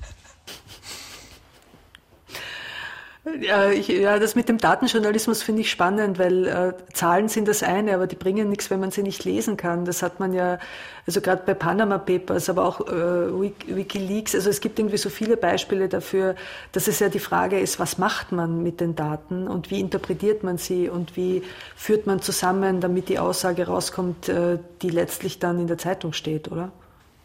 Ja, ich, ja, das mit dem Datenjournalismus finde ich spannend, weil äh, Zahlen sind das eine, aber die bringen nichts, wenn man sie nicht lesen kann. Das hat man ja, also gerade bei Panama Papers, aber auch äh, WikiLeaks. Also es gibt irgendwie so viele Beispiele dafür, dass es ja die Frage ist, was macht man mit den Daten und wie interpretiert man sie und wie führt man zusammen, damit die Aussage rauskommt, äh, die letztlich dann in der Zeitung steht, oder?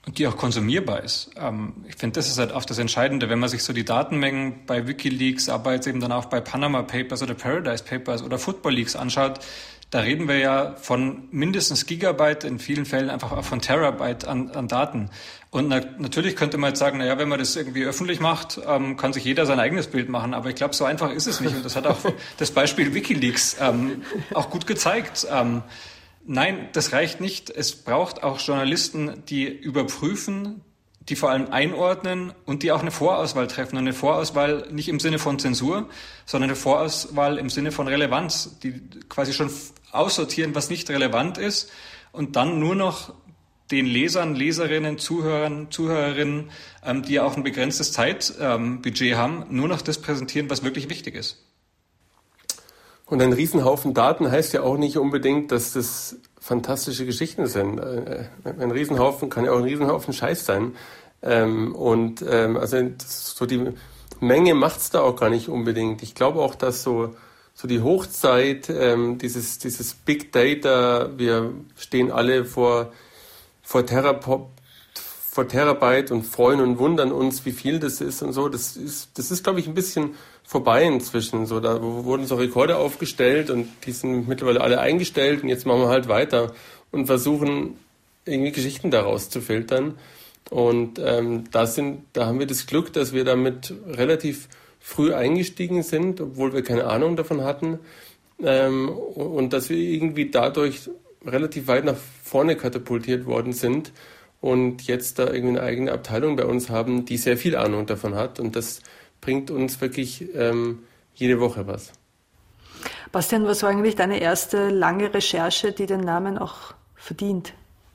und die auch konsumierbar ist. Ähm, ich finde, das ist halt auch das Entscheidende, wenn man sich so die Datenmengen bei WikiLeaks, aber jetzt eben dann auch bei Panama Papers oder Paradise Papers oder Football Leaks anschaut, da reden wir ja von mindestens Gigabyte, in vielen Fällen einfach auch von Terabyte an, an Daten. Und na, natürlich könnte man jetzt sagen, naja, wenn man das irgendwie öffentlich macht, ähm, kann sich jeder sein eigenes Bild machen. Aber ich glaube, so einfach ist es nicht. Und das hat auch das Beispiel WikiLeaks ähm, auch gut gezeigt. Ähm, nein, das reicht nicht. Es braucht auch Journalisten, die überprüfen, die vor allem einordnen und die auch eine Vorauswahl treffen. Und eine Vorauswahl nicht im Sinne von Zensur, sondern eine Vorauswahl im Sinne von Relevanz, die quasi schon aussortieren, was nicht relevant ist und dann nur noch den Lesern, Leserinnen, Zuhörern, Zuhörerinnen, ähm, die ja auch ein begrenztes Zeitbudget ähm, haben, nur noch das präsentieren, was wirklich wichtig ist. Und ein Riesenhaufen Daten heißt ja auch nicht unbedingt, dass das fantastische Geschichten sind. Ein Riesenhaufen kann ja auch ein Riesenhaufen Scheiß sein. Und also so die Menge macht's da auch gar nicht unbedingt. Ich glaube auch, dass so so die Hochzeit, dieses dieses Big Data, wir stehen alle vor vor Terapop vor Terabyte und freuen und wundern uns, wie viel das ist und so. Das ist, das ist, glaube ich, ein bisschen vorbei inzwischen. So, da wurden so Rekorde aufgestellt und die sind mittlerweile alle eingestellt und jetzt machen wir halt weiter und versuchen irgendwie Geschichten daraus zu filtern. Und ähm, da sind, da haben wir das Glück, dass wir damit relativ früh eingestiegen sind, obwohl wir keine Ahnung davon hatten, ähm, und dass wir irgendwie dadurch relativ weit nach vorne katapultiert worden sind. Und jetzt da irgendwie eine eigene Abteilung bei uns haben, die sehr viel Ahnung davon hat. Und das bringt uns wirklich ähm, jede Woche was. Bastian, was war eigentlich deine erste lange Recherche, die den Namen auch verdient?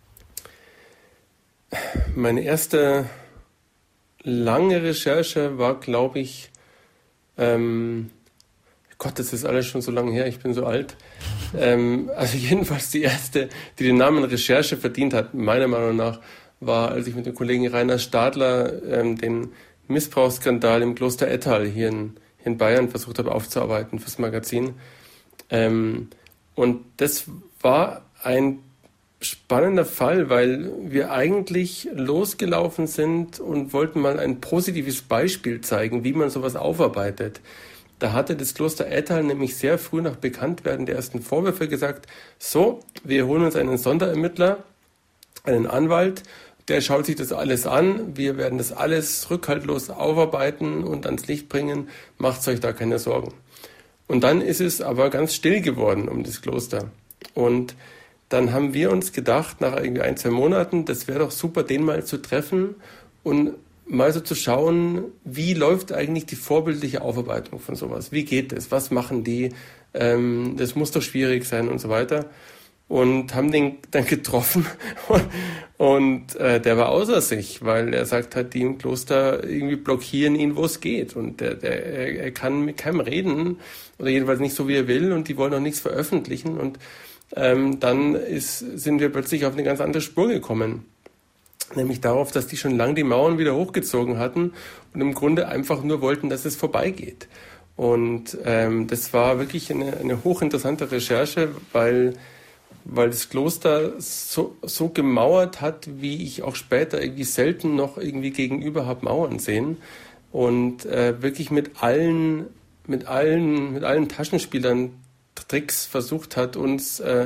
Meine erste lange Recherche war, glaube ich, ähm, Gott, das ist alles schon so lange her, ich bin so alt. Ähm, also jedenfalls die erste, die den Namen Recherche verdient hat, meiner Meinung nach, war, als ich mit dem Kollegen Rainer Stadler ähm, den Missbrauchsskandal im Kloster Ettal hier in, hier in Bayern versucht habe aufzuarbeiten fürs Magazin. Ähm, und das war ein spannender Fall, weil wir eigentlich losgelaufen sind und wollten mal ein positives Beispiel zeigen, wie man sowas aufarbeitet. Da hatte das Kloster Ettal nämlich sehr früh nach Bekanntwerden der ersten Vorwürfe gesagt, so, wir holen uns einen Sonderermittler, einen Anwalt, der schaut sich das alles an, wir werden das alles rückhaltlos aufarbeiten und ans Licht bringen, macht euch da keine Sorgen. Und dann ist es aber ganz still geworden um das Kloster. Und dann haben wir uns gedacht, nach irgendwie ein, zwei Monaten, das wäre doch super, den mal zu treffen und mal so zu schauen, wie läuft eigentlich die vorbildliche Aufarbeitung von sowas? Wie geht es? Was machen die? Ähm, das muss doch schwierig sein und so weiter. Und haben den dann getroffen und, und äh, der war außer sich, weil er sagt halt, die im Kloster irgendwie blockieren ihn, wo es geht. Und der, der, er kann mit keinem reden oder jedenfalls nicht so, wie er will und die wollen auch nichts veröffentlichen. Und ähm, dann ist, sind wir plötzlich auf eine ganz andere Spur gekommen. Nämlich darauf, dass die schon lange die Mauern wieder hochgezogen hatten und im Grunde einfach nur wollten, dass es vorbeigeht. Und ähm, das war wirklich eine, eine hochinteressante Recherche, weil, weil das Kloster so, so gemauert hat, wie ich auch später irgendwie selten noch irgendwie gegenüber habe Mauern sehen. Und äh, wirklich mit allen, mit allen, mit allen Taschenspielern Tricks versucht hat, uns, äh,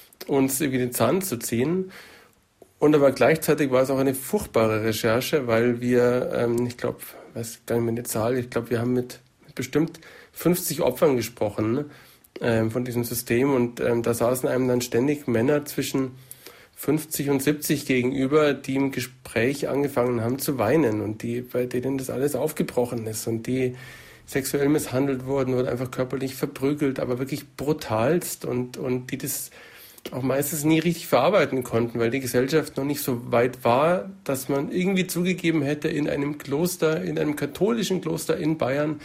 uns irgendwie den Zahn zu ziehen. Und aber gleichzeitig war es auch eine furchtbare Recherche, weil wir, ähm, ich glaube, weiß gar nicht mehr die Zahl, ich glaube, wir haben mit, mit bestimmt fünfzig Opfern gesprochen, ne, ähm, von diesem System. Und ähm, da saßen einem dann ständig Männer zwischen fünfzig und siebzig gegenüber, die im Gespräch angefangen haben zu weinen und die, bei denen das alles aufgebrochen ist und die sexuell misshandelt wurden oder einfach körperlich verprügelt, aber wirklich brutalst und, und die das auch meistens nie richtig verarbeiten konnten, weil die Gesellschaft noch nicht so weit war, dass man irgendwie zugegeben hätte, in einem Kloster, in einem katholischen Kloster in Bayern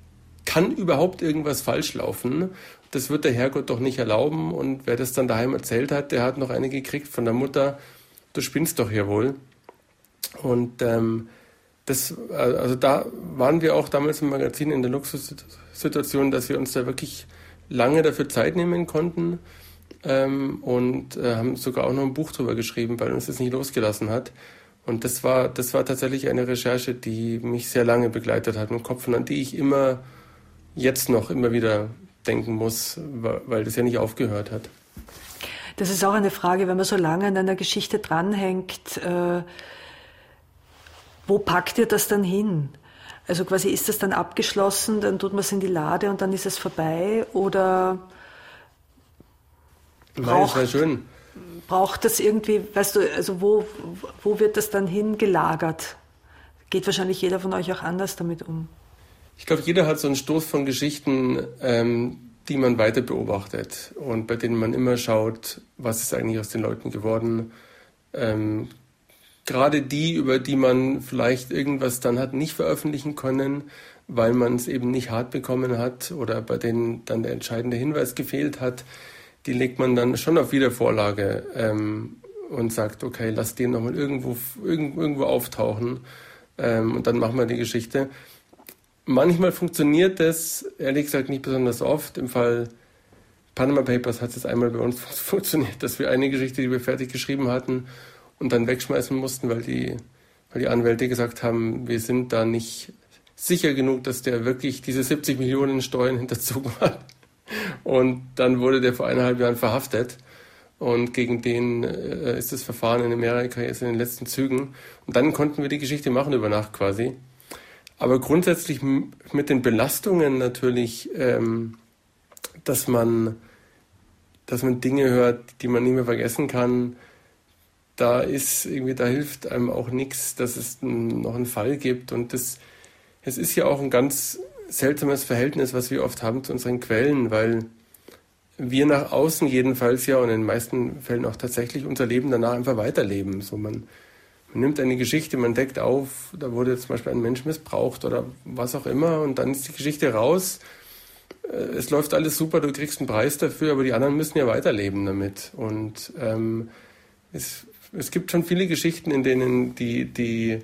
kann überhaupt irgendwas falsch laufen. Das wird der Herrgott doch nicht erlauben. Und wer das dann daheim erzählt hat, der hat noch eine gekriegt von der Mutter, du spinnst doch hier wohl. Und ähm, das, also da waren wir auch damals im Magazin in der Luxussituation, dass wir uns da wirklich lange dafür Zeit nehmen konnten. Ähm, und äh, haben sogar auch noch ein Buch drüber geschrieben, weil uns das nicht losgelassen hat. Und das war, das war tatsächlich eine Recherche, die mich sehr lange begleitet hat im Kopf und an die ich immer, jetzt noch immer wieder denken muss, weil das ja nicht aufgehört hat. Das ist auch eine Frage, wenn man so lange an einer Geschichte dranhängt, äh, wo packt ihr das dann hin? Also quasi ist das dann abgeschlossen, dann tut man es in die Lade und dann ist es vorbei oder braucht, Nein, das wäre schön. Braucht das irgendwie, weißt du, also wo, wo wird das dann hingelagert? Geht wahrscheinlich jeder von euch auch anders damit um. Ich glaube, jeder hat so einen Stoß von Geschichten, ähm, die man weiter beobachtet und bei denen man immer schaut, was ist eigentlich aus den Leuten geworden. Ähm, gerade die, über die man vielleicht irgendwas dann hat nicht veröffentlichen können, weil man es eben nicht hart bekommen hat oder bei denen dann der entscheidende Hinweis gefehlt hat, die legt man dann schon auf Wiedervorlage ähm, und sagt, okay, lass den nochmal irgendwo, irgend, irgendwo auftauchen ähm, und dann machen wir die Geschichte. Manchmal funktioniert das, ehrlich gesagt, nicht besonders oft. Im Fall Panama Papers hat es einmal bei uns funktioniert, dass wir eine Geschichte, die wir fertig geschrieben hatten und dann wegschmeißen mussten, weil die, weil die Anwälte gesagt haben, wir sind da nicht sicher genug, dass der wirklich diese siebzig Millionen Steuern hinterzogen hat. Und dann wurde der vor eineinhalb Jahren verhaftet und gegen den äh, ist das Verfahren in Amerika jetzt in den letzten Zügen. Und dann konnten wir die Geschichte machen über Nacht quasi. Aber grundsätzlich mit den Belastungen natürlich, ähm, dass man, dass man Dinge hört, die man nicht mehr vergessen kann, da ist irgendwie, da hilft einem auch nichts, dass es noch einen Fall gibt. Und das, es ist ja auch ein ganz seltsames Verhältnis, was wir oft haben zu unseren Quellen, weil wir nach außen jedenfalls ja und in den meisten Fällen auch tatsächlich unser Leben danach einfach weiterleben. So man Man nimmt eine Geschichte, man deckt auf, da wurde zum Beispiel ein Mensch missbraucht oder was auch immer und dann ist die Geschichte raus. Es läuft alles super, du kriegst einen Preis dafür, aber die anderen müssen ja weiterleben damit. Und ähm, es, es gibt schon viele Geschichten, in denen die, die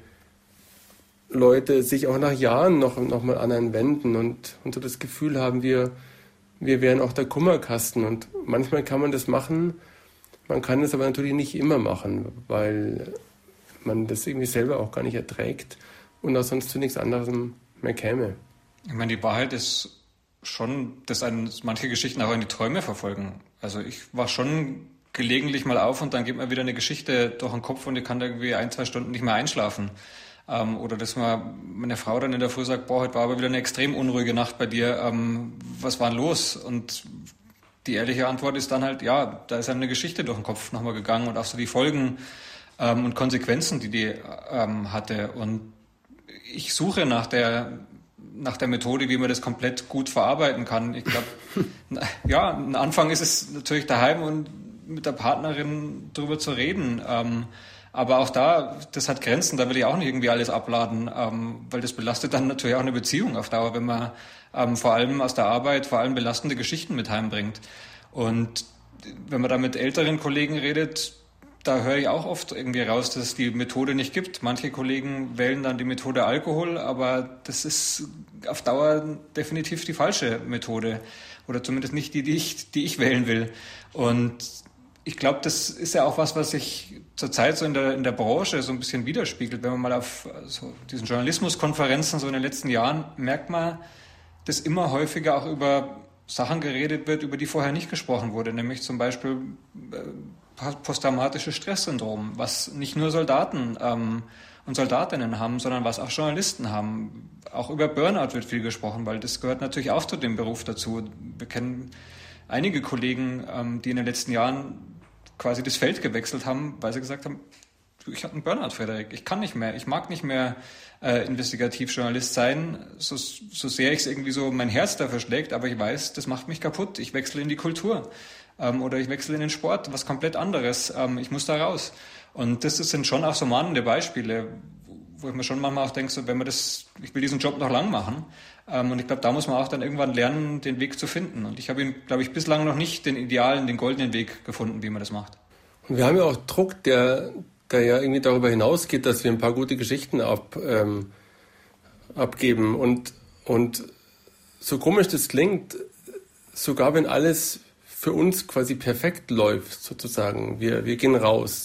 Leute sich auch nach Jahren noch, noch mal an einen wenden und, und so das Gefühl haben, wir, wir wären auch der Kummerkasten. Und manchmal kann man das machen, man kann es aber natürlich nicht immer machen, weil man das irgendwie selber auch gar nicht erträgt und auch sonst zu nichts anderem mehr käme. Ich meine, die Wahrheit ist schon, dass einen manche Geschichten auch in die Träume verfolgen. Also ich wach schon gelegentlich mal auf und dann geht mir wieder eine Geschichte durch den Kopf und ich kann da irgendwie ein, zwei Stunden nicht mehr einschlafen. Ähm, oder dass man meine Frau dann in der Früh sagt, boah, heute war aber wieder eine extrem unruhige Nacht bei dir. Ähm, was war denn los? Und die ehrliche Antwort ist dann halt, ja, da ist einem eine Geschichte durch den Kopf nochmal gegangen und auch so die Folgen ähm, und Konsequenzen, die die ähm, hatte. Und ich suche nach der nach der Methode, wie man das komplett gut verarbeiten kann. Ich glaube, ja, ein Anfang ist es natürlich daheim und mit der Partnerin drüber zu reden. Ähm, aber auch da, das hat Grenzen, da will ich auch nicht irgendwie alles abladen, ähm, weil das belastet dann natürlich auch eine Beziehung auf Dauer, wenn man ähm, vor allem aus der Arbeit vor allem belastende Geschichten mit heimbringt. Und wenn man da mit älteren Kollegen redet, da höre ich auch oft irgendwie raus, dass es die Methode nicht gibt. Manche Kollegen wählen dann die Methode Alkohol, aber das ist auf Dauer definitiv die falsche Methode oder zumindest nicht die, die ich, die ich wählen will. Und ich glaube, das ist ja auch was, was sich zurzeit so in der, in der Branche so ein bisschen widerspiegelt. Wenn man mal auf so diesen Journalismuskonferenzen so in den letzten Jahren merkt man, dass immer häufiger auch über Sachen geredet wird, über die vorher nicht gesprochen wurde, nämlich zum Beispiel äh, posttraumatisches Stresssyndrom, was nicht nur Soldaten ähm, und Soldatinnen haben, sondern was auch Journalisten haben. Auch über Burnout wird viel gesprochen, weil das gehört natürlich auch zu dem Beruf dazu. Wir kennen einige Kollegen, ähm, die in den letzten Jahren quasi das Feld gewechselt haben, weil sie gesagt haben, ich habe einen Burnout, Frederik, ich kann nicht mehr, ich mag nicht mehr äh, Investigativjournalist sein, so, so sehr ich es irgendwie so mein Herz dafür schlägt, aber ich weiß, das macht mich kaputt, ich wechsle in die Kultur ähm, oder ich wechsle in den Sport, was komplett anderes, ähm, ich muss da raus. Und das sind schon auch so mahnende Beispiele, wo ich mir schon manchmal auch denke, so, wenn man das, ich will diesen Job noch lang machen, ähm, und ich glaube, da muss man auch dann irgendwann lernen, den Weg zu finden. Und ich habe ihn, glaube ich, bislang noch nicht den idealen, den goldenen Weg gefunden, wie man das macht. Und wir haben ja auch Druck, der, der ja irgendwie darüber hinausgeht, dass wir ein paar gute Geschichten ab, ähm, abgeben. Und, und so komisch das klingt, sogar wenn alles für uns quasi perfekt läuft, sozusagen, wir, wir gehen raus,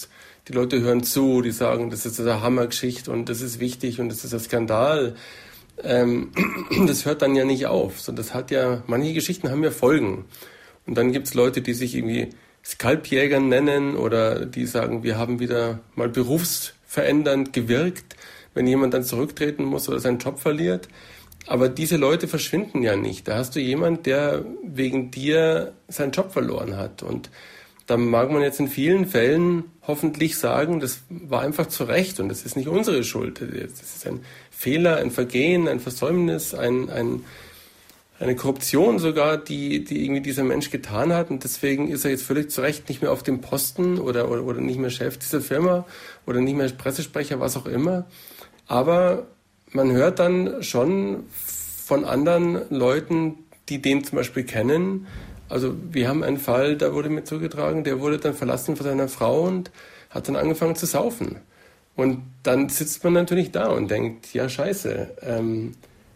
die Leute hören zu, die sagen, das ist eine Hammergeschichte und das ist wichtig und das ist ein Skandal. Ähm, das hört dann ja nicht auf. So, das hat ja, manche Geschichten haben ja Folgen. Und dann gibt es Leute, die sich irgendwie Skalpjäger nennen oder die sagen, wir haben wieder mal berufsverändernd gewirkt, wenn jemand dann zurücktreten muss oder seinen Job verliert. Aber diese Leute verschwinden ja nicht. Da hast du jemand, der wegen dir seinen Job verloren hat. Und da mag man jetzt in vielen Fällen hoffentlich sagen, das war einfach zu Recht und das ist nicht unsere Schuld. Das ist ein Fehler, ein Vergehen, ein Versäumnis, ein, ein, eine Korruption sogar, die, die irgendwie dieser Mensch getan hat. Und deswegen ist er jetzt völlig zu Recht nicht mehr auf dem Posten oder, oder, oder nicht mehr Chef dieser Firma oder nicht mehr Pressesprecher, was auch immer. Aber man hört dann schon von anderen Leuten, die den zum Beispiel kennen. Also wir haben einen Fall, da wurde mir zugetragen, der wurde dann verlassen von seiner Frau und hat dann angefangen zu saufen. Und dann sitzt man natürlich da und denkt, ja scheiße, ähm,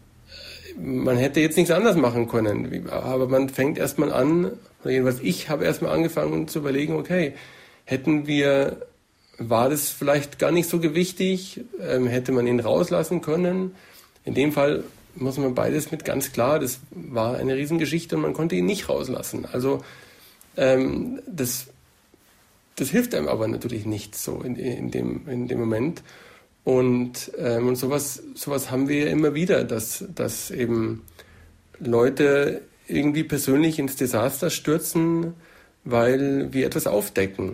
man hätte jetzt nichts anderes machen können. Aber man fängt erstmal an, oder jedenfalls ich habe erstmal angefangen zu überlegen, okay, hätten wir, war das vielleicht gar nicht so gewichtig, ähm, hätte man ihn rauslassen können. In dem Fall muss man beides mit ganz klar, das war eine Riesengeschichte und man konnte ihn nicht rauslassen. Also ähm, das, das hilft einem aber natürlich nicht so in, in, dem, in dem Moment. Und, ähm, und sowas, sowas haben wir ja immer wieder, dass, dass eben Leute irgendwie persönlich ins Desaster stürzen, weil wir etwas aufdecken.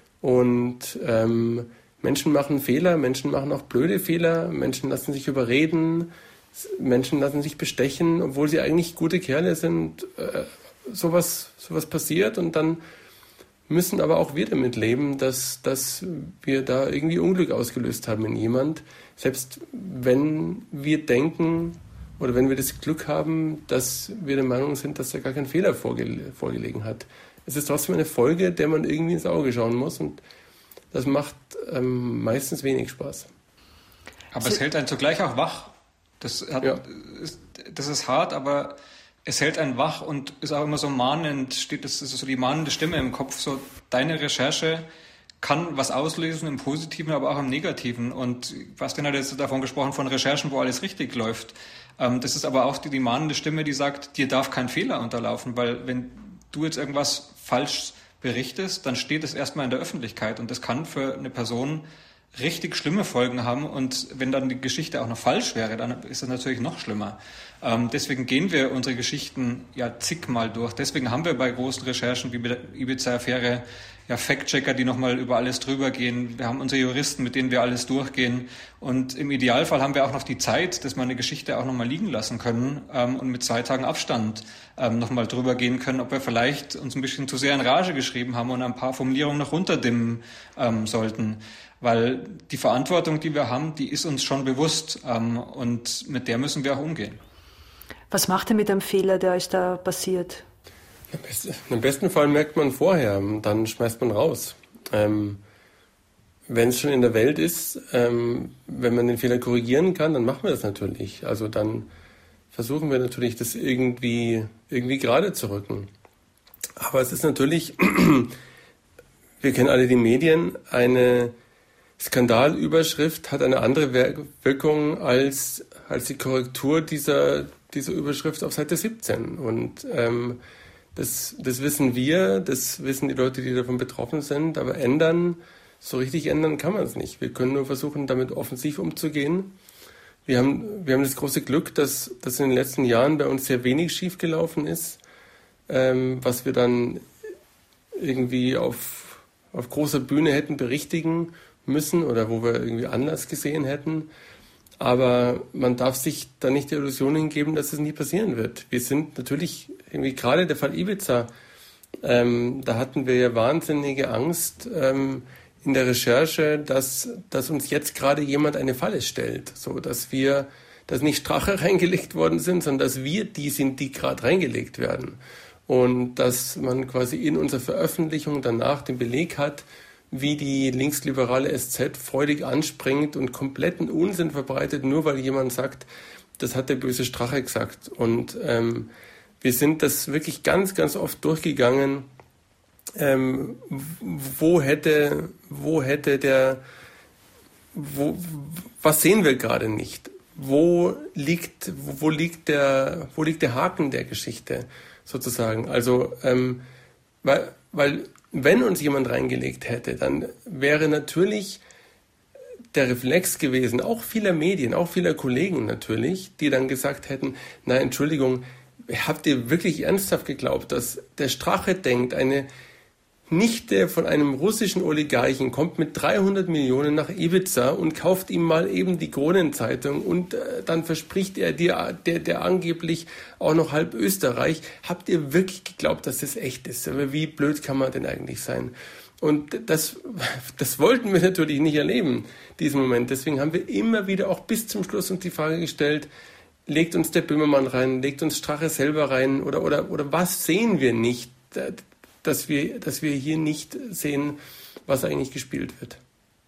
Und ähm, Menschen machen Fehler, Menschen machen auch blöde Fehler, Menschen lassen sich überreden, Menschen lassen sich bestechen, obwohl sie eigentlich gute Kerle sind. Äh, sowas, sowas passiert und dann müssen aber auch wir damit leben, dass, dass wir da irgendwie Unglück ausgelöst haben in jemand. Selbst wenn wir denken oder wenn wir das Glück haben, dass wir der Meinung sind, dass da gar kein Fehler vorge- vorgelegen hat. Es ist trotzdem eine Folge, der man irgendwie ins Auge schauen muss und das macht ähm, meistens wenig Spaß. Aber es hält einen zugleich auch wach. Das, hat, ja. ist, das ist hart, aber es hält einen wach und ist auch immer so mahnend, steht, das ist so die mahnende Stimme im Kopf, so deine Recherche kann was auslösen im Positiven, aber auch im Negativen. Und Bastian hat jetzt davon gesprochen, von Recherchen, wo alles richtig läuft. Ähm, das ist aber auch die, die mahnende Stimme, die sagt, dir darf kein Fehler unterlaufen, weil wenn du jetzt irgendwas falsch berichtest, dann steht es erstmal in der Öffentlichkeit und das kann für eine Person richtig schlimme Folgen haben und wenn dann die Geschichte auch noch falsch wäre, dann ist das natürlich noch schlimmer. Ähm, deswegen gehen wir unsere Geschichten ja zigmal durch. Deswegen haben wir bei großen Recherchen wie bei der Ibiza-Affäre ja Fact-Checker, die nochmal über alles drüber gehen. Wir haben unsere Juristen, mit denen wir alles durchgehen und im Idealfall haben wir auch noch die Zeit, dass wir eine Geschichte auch nochmal liegen lassen können ähm, und mit zwei Tagen Abstand ähm, nochmal drüber gehen können, ob wir vielleicht uns ein bisschen zu sehr in Rage geschrieben haben und ein paar Formulierungen noch runterdimmen ähm, sollten. Weil die Verantwortung, die wir haben, die ist uns schon bewusst ähm, und mit der müssen wir auch umgehen. Was macht ihr mit dem Fehler, der euch da passiert? Im besten Fall merkt man vorher, dann schmeißt man raus. Ähm, wenn es schon in der Welt ist, ähm, wenn man den Fehler korrigieren kann, dann machen wir das natürlich. Also dann versuchen wir natürlich, das irgendwie, irgendwie gerade zu rücken. Aber es ist natürlich, wir kennen alle die Medien, eine Skandalüberschrift hat eine andere Wirkung als, als die Korrektur dieser, dieser Überschrift auf Seite siebzehn. Und ähm, das, das wissen wir, das wissen die Leute, die davon betroffen sind, aber ändern, so richtig ändern kann man es nicht. Wir können nur versuchen, damit offensiv umzugehen. Wir haben, wir haben das große Glück, dass, dass in den letzten Jahren bei uns sehr wenig schiefgelaufen ist, ähm, was wir dann irgendwie auf, auf großer Bühne hätten berichtigen müssen oder wo wir irgendwie Anlass gesehen hätten. Aber man darf sich da nicht die Illusion hingeben, dass es nie passieren wird. Wir sind natürlich, irgendwie gerade der Fall Ibiza, ähm, da hatten wir ja wahnsinnige Angst ähm, in der Recherche, dass, dass uns jetzt gerade jemand eine Falle stellt. So, dass wir, dass nicht Strache reingelegt worden sind, sondern dass wir die sind, die gerade reingelegt werden. Und dass man quasi in unserer Veröffentlichung danach den Beleg hat, wie die linksliberale S Z freudig anspringt und kompletten Unsinn verbreitet, nur weil jemand sagt, das hat der böse Strache gesagt. Und ähm, wir sind das wirklich ganz, ganz oft durchgegangen, ähm, wo hätte, wo hätte der, wo, was sehen wir gerade nicht? Wo liegt, wo, wo liegt der, wo liegt der Haken der Geschichte sozusagen? Also, ähm, weil, weil, wenn uns jemand reingelegt hätte, dann wäre natürlich der Reflex gewesen, auch vieler Medien, auch vieler Kollegen natürlich, die dann gesagt hätten, na, Entschuldigung, habt ihr wirklich ernsthaft geglaubt, dass der Strache denkt, eine Nichte von einem russischen Oligarchen kommt mit dreihundert Millionen nach Ibiza und kauft ihm mal eben die Kronenzeitung und äh, dann verspricht er dir, der, der angeblich auch noch halb Österreich. Habt ihr wirklich geglaubt, dass das echt ist? Aber wie blöd kann man denn eigentlich sein? Und das, das wollten wir natürlich nicht erleben, diesen Moment. Deswegen haben wir immer wieder auch bis zum Schluss uns die Frage gestellt, legt uns der Böhmermann rein, legt uns Strache selber rein oder, oder, oder was sehen wir nicht, dass wir, dass wir hier nicht sehen, was eigentlich gespielt wird.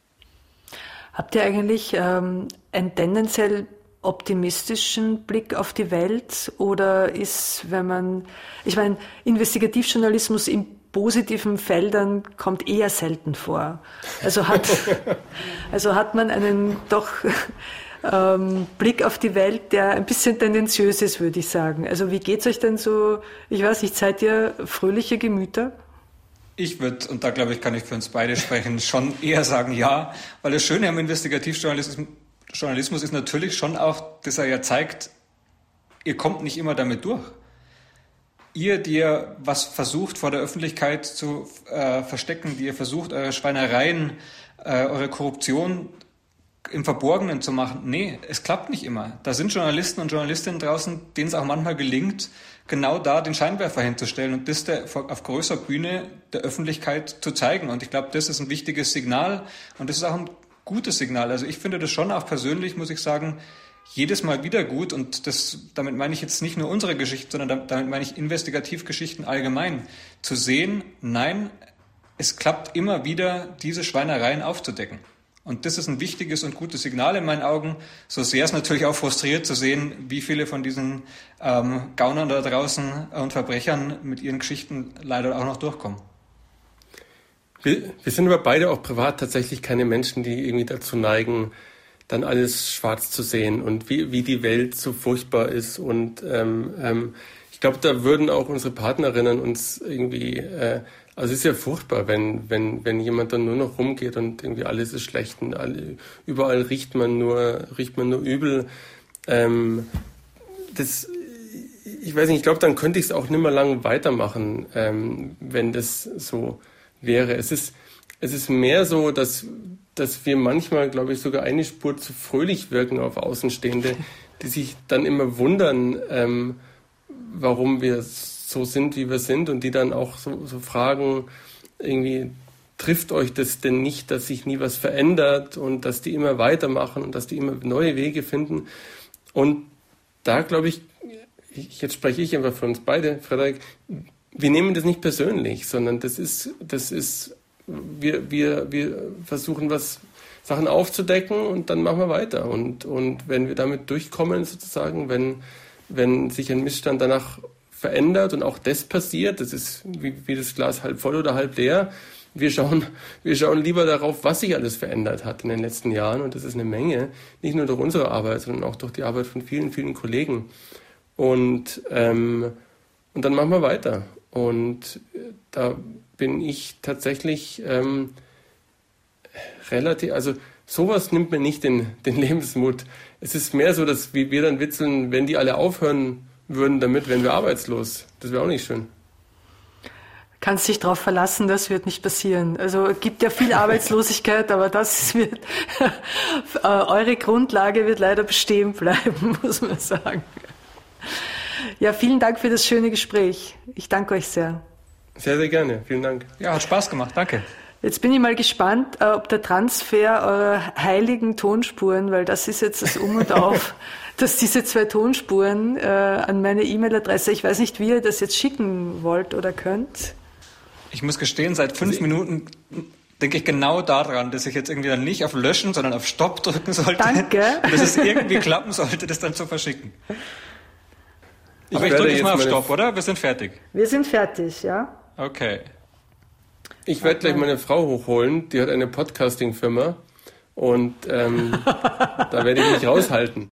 Habt ihr eigentlich ähm, einen tendenziell optimistischen Blick auf die Welt oder ist, wenn man, ich meine, Investigativjournalismus im positiven Feldern kommt eher selten vor. Also hat, also hat man einen doch ähm, Blick auf die Welt, der ein bisschen tendenziös ist, würde ich sagen. Also wie geht's euch denn so, ich weiß nicht, seid ihr fröhliche Gemüter? Ich würde, und da glaube ich, kann ich für uns beide sprechen, schon eher sagen ja, weil das Schöne am Investigativjournalismus Journalismus ist natürlich schon auch, dass er ja zeigt, ihr kommt nicht immer damit durch. Ihr, die ihr was versucht vor der Öffentlichkeit zu äh, verstecken, die ihr versucht, eure Schweinereien, äh, eure Korruption im Verborgenen zu machen. Nee, es klappt nicht immer. Da sind Journalisten und Journalistinnen draußen, denen es auch manchmal gelingt, genau da den Scheinwerfer hinzustellen und das der, auf größerer Bühne der Öffentlichkeit zu zeigen. Und ich glaube, das ist ein wichtiges Signal und das ist auch ein gutes Signal. Also ich finde das schon auch persönlich, muss ich sagen, jedes Mal wieder gut und das, damit meine ich jetzt nicht nur unsere Geschichten, sondern damit meine ich Investigativgeschichten allgemein. Zu sehen, nein, es klappt immer wieder, diese Schweinereien aufzudecken. Und das ist ein wichtiges und gutes Signal in meinen Augen, so sehr es natürlich auch frustriert zu sehen, wie viele von diesen ähm, Gaunern da draußen und Verbrechern mit ihren Geschichten leider auch noch durchkommen. Wir, wir sind aber beide auch privat tatsächlich keine Menschen, die irgendwie dazu neigen, dann alles schwarz zu sehen und wie, wie die Welt so furchtbar ist. Und ähm, ähm, ich glaube, da würden auch unsere Partnerinnen uns irgendwie, äh, also es ist ja furchtbar, wenn, wenn, wenn jemand dann nur noch rumgeht und irgendwie alles ist schlecht und alle, überall riecht man nur, riecht man nur übel. Ähm, das, ich weiß nicht, ich glaube, dann könnte ich es auch nicht mehr lang weitermachen, ähm, wenn das so wäre. Es ist, es ist mehr so, dass, dass wir manchmal, glaube ich, sogar eine Spur zu fröhlich wirken auf Außenstehende, die sich dann immer wundern, ähm, warum wir so sind, wie wir sind und die dann auch so, so fragen, irgendwie, trifft euch das denn nicht, dass sich nie was verändert und dass die immer weitermachen und dass die immer neue Wege finden. Und da, glaube ich, ich, jetzt spreche ich einfach für uns beide, Frederik, wir nehmen das nicht persönlich, sondern das ist, das ist, wir, wir, wir versuchen was, Sachen aufzudecken und dann machen wir weiter. Und, und wenn wir damit durchkommen sozusagen, wenn, wenn sich ein Missstand danach verändert und auch das passiert, das ist wie, wie das Glas halb voll oder halb leer, wir schauen, wir schauen lieber darauf, was sich alles verändert hat in den letzten Jahren und das ist eine Menge, nicht nur durch unsere Arbeit, sondern auch durch die Arbeit von vielen, vielen Kollegen. Und, ähm, und dann machen wir weiter. Und da bin ich tatsächlich ähm, relativ, also sowas nimmt mir nicht den, den Lebensmut. Es ist mehr so, dass wie wir dann witzeln, wenn die alle aufhören würden damit, wären wir arbeitslos. Das wäre auch nicht schön. Kannst dich darauf verlassen, das wird nicht passieren. Also es gibt ja viel Arbeitslosigkeit, aber das wird, eure Grundlage wird leider bestehen bleiben, muss man sagen. Ja, vielen Dank für das schöne Gespräch. Ich danke euch sehr. Sehr, sehr gerne. Vielen Dank. Ja, hat Spaß gemacht. Danke. Jetzt bin ich mal gespannt, ob der Transfer eurer heiligen Tonspuren, weil das ist jetzt das Um und Auf, dass diese zwei Tonspuren äh, an meine E-Mail-Adresse, ich weiß nicht, wie ihr das jetzt schicken wollt oder könnt. Ich muss gestehen, seit fünf Minuten denke ich genau daran, dass ich jetzt irgendwie dann nicht auf Löschen, sondern auf Stopp drücken sollte. Danke. Und dass es irgendwie klappen sollte, das dann zu verschicken. Ich Aber ich drücke jetzt mal auf Stopp, oder? Wir sind fertig. Wir sind fertig, ja. Okay. Ich werde gleich meine Frau hochholen, die hat eine Podcasting-Firma und ähm, da werde ich mich raushalten.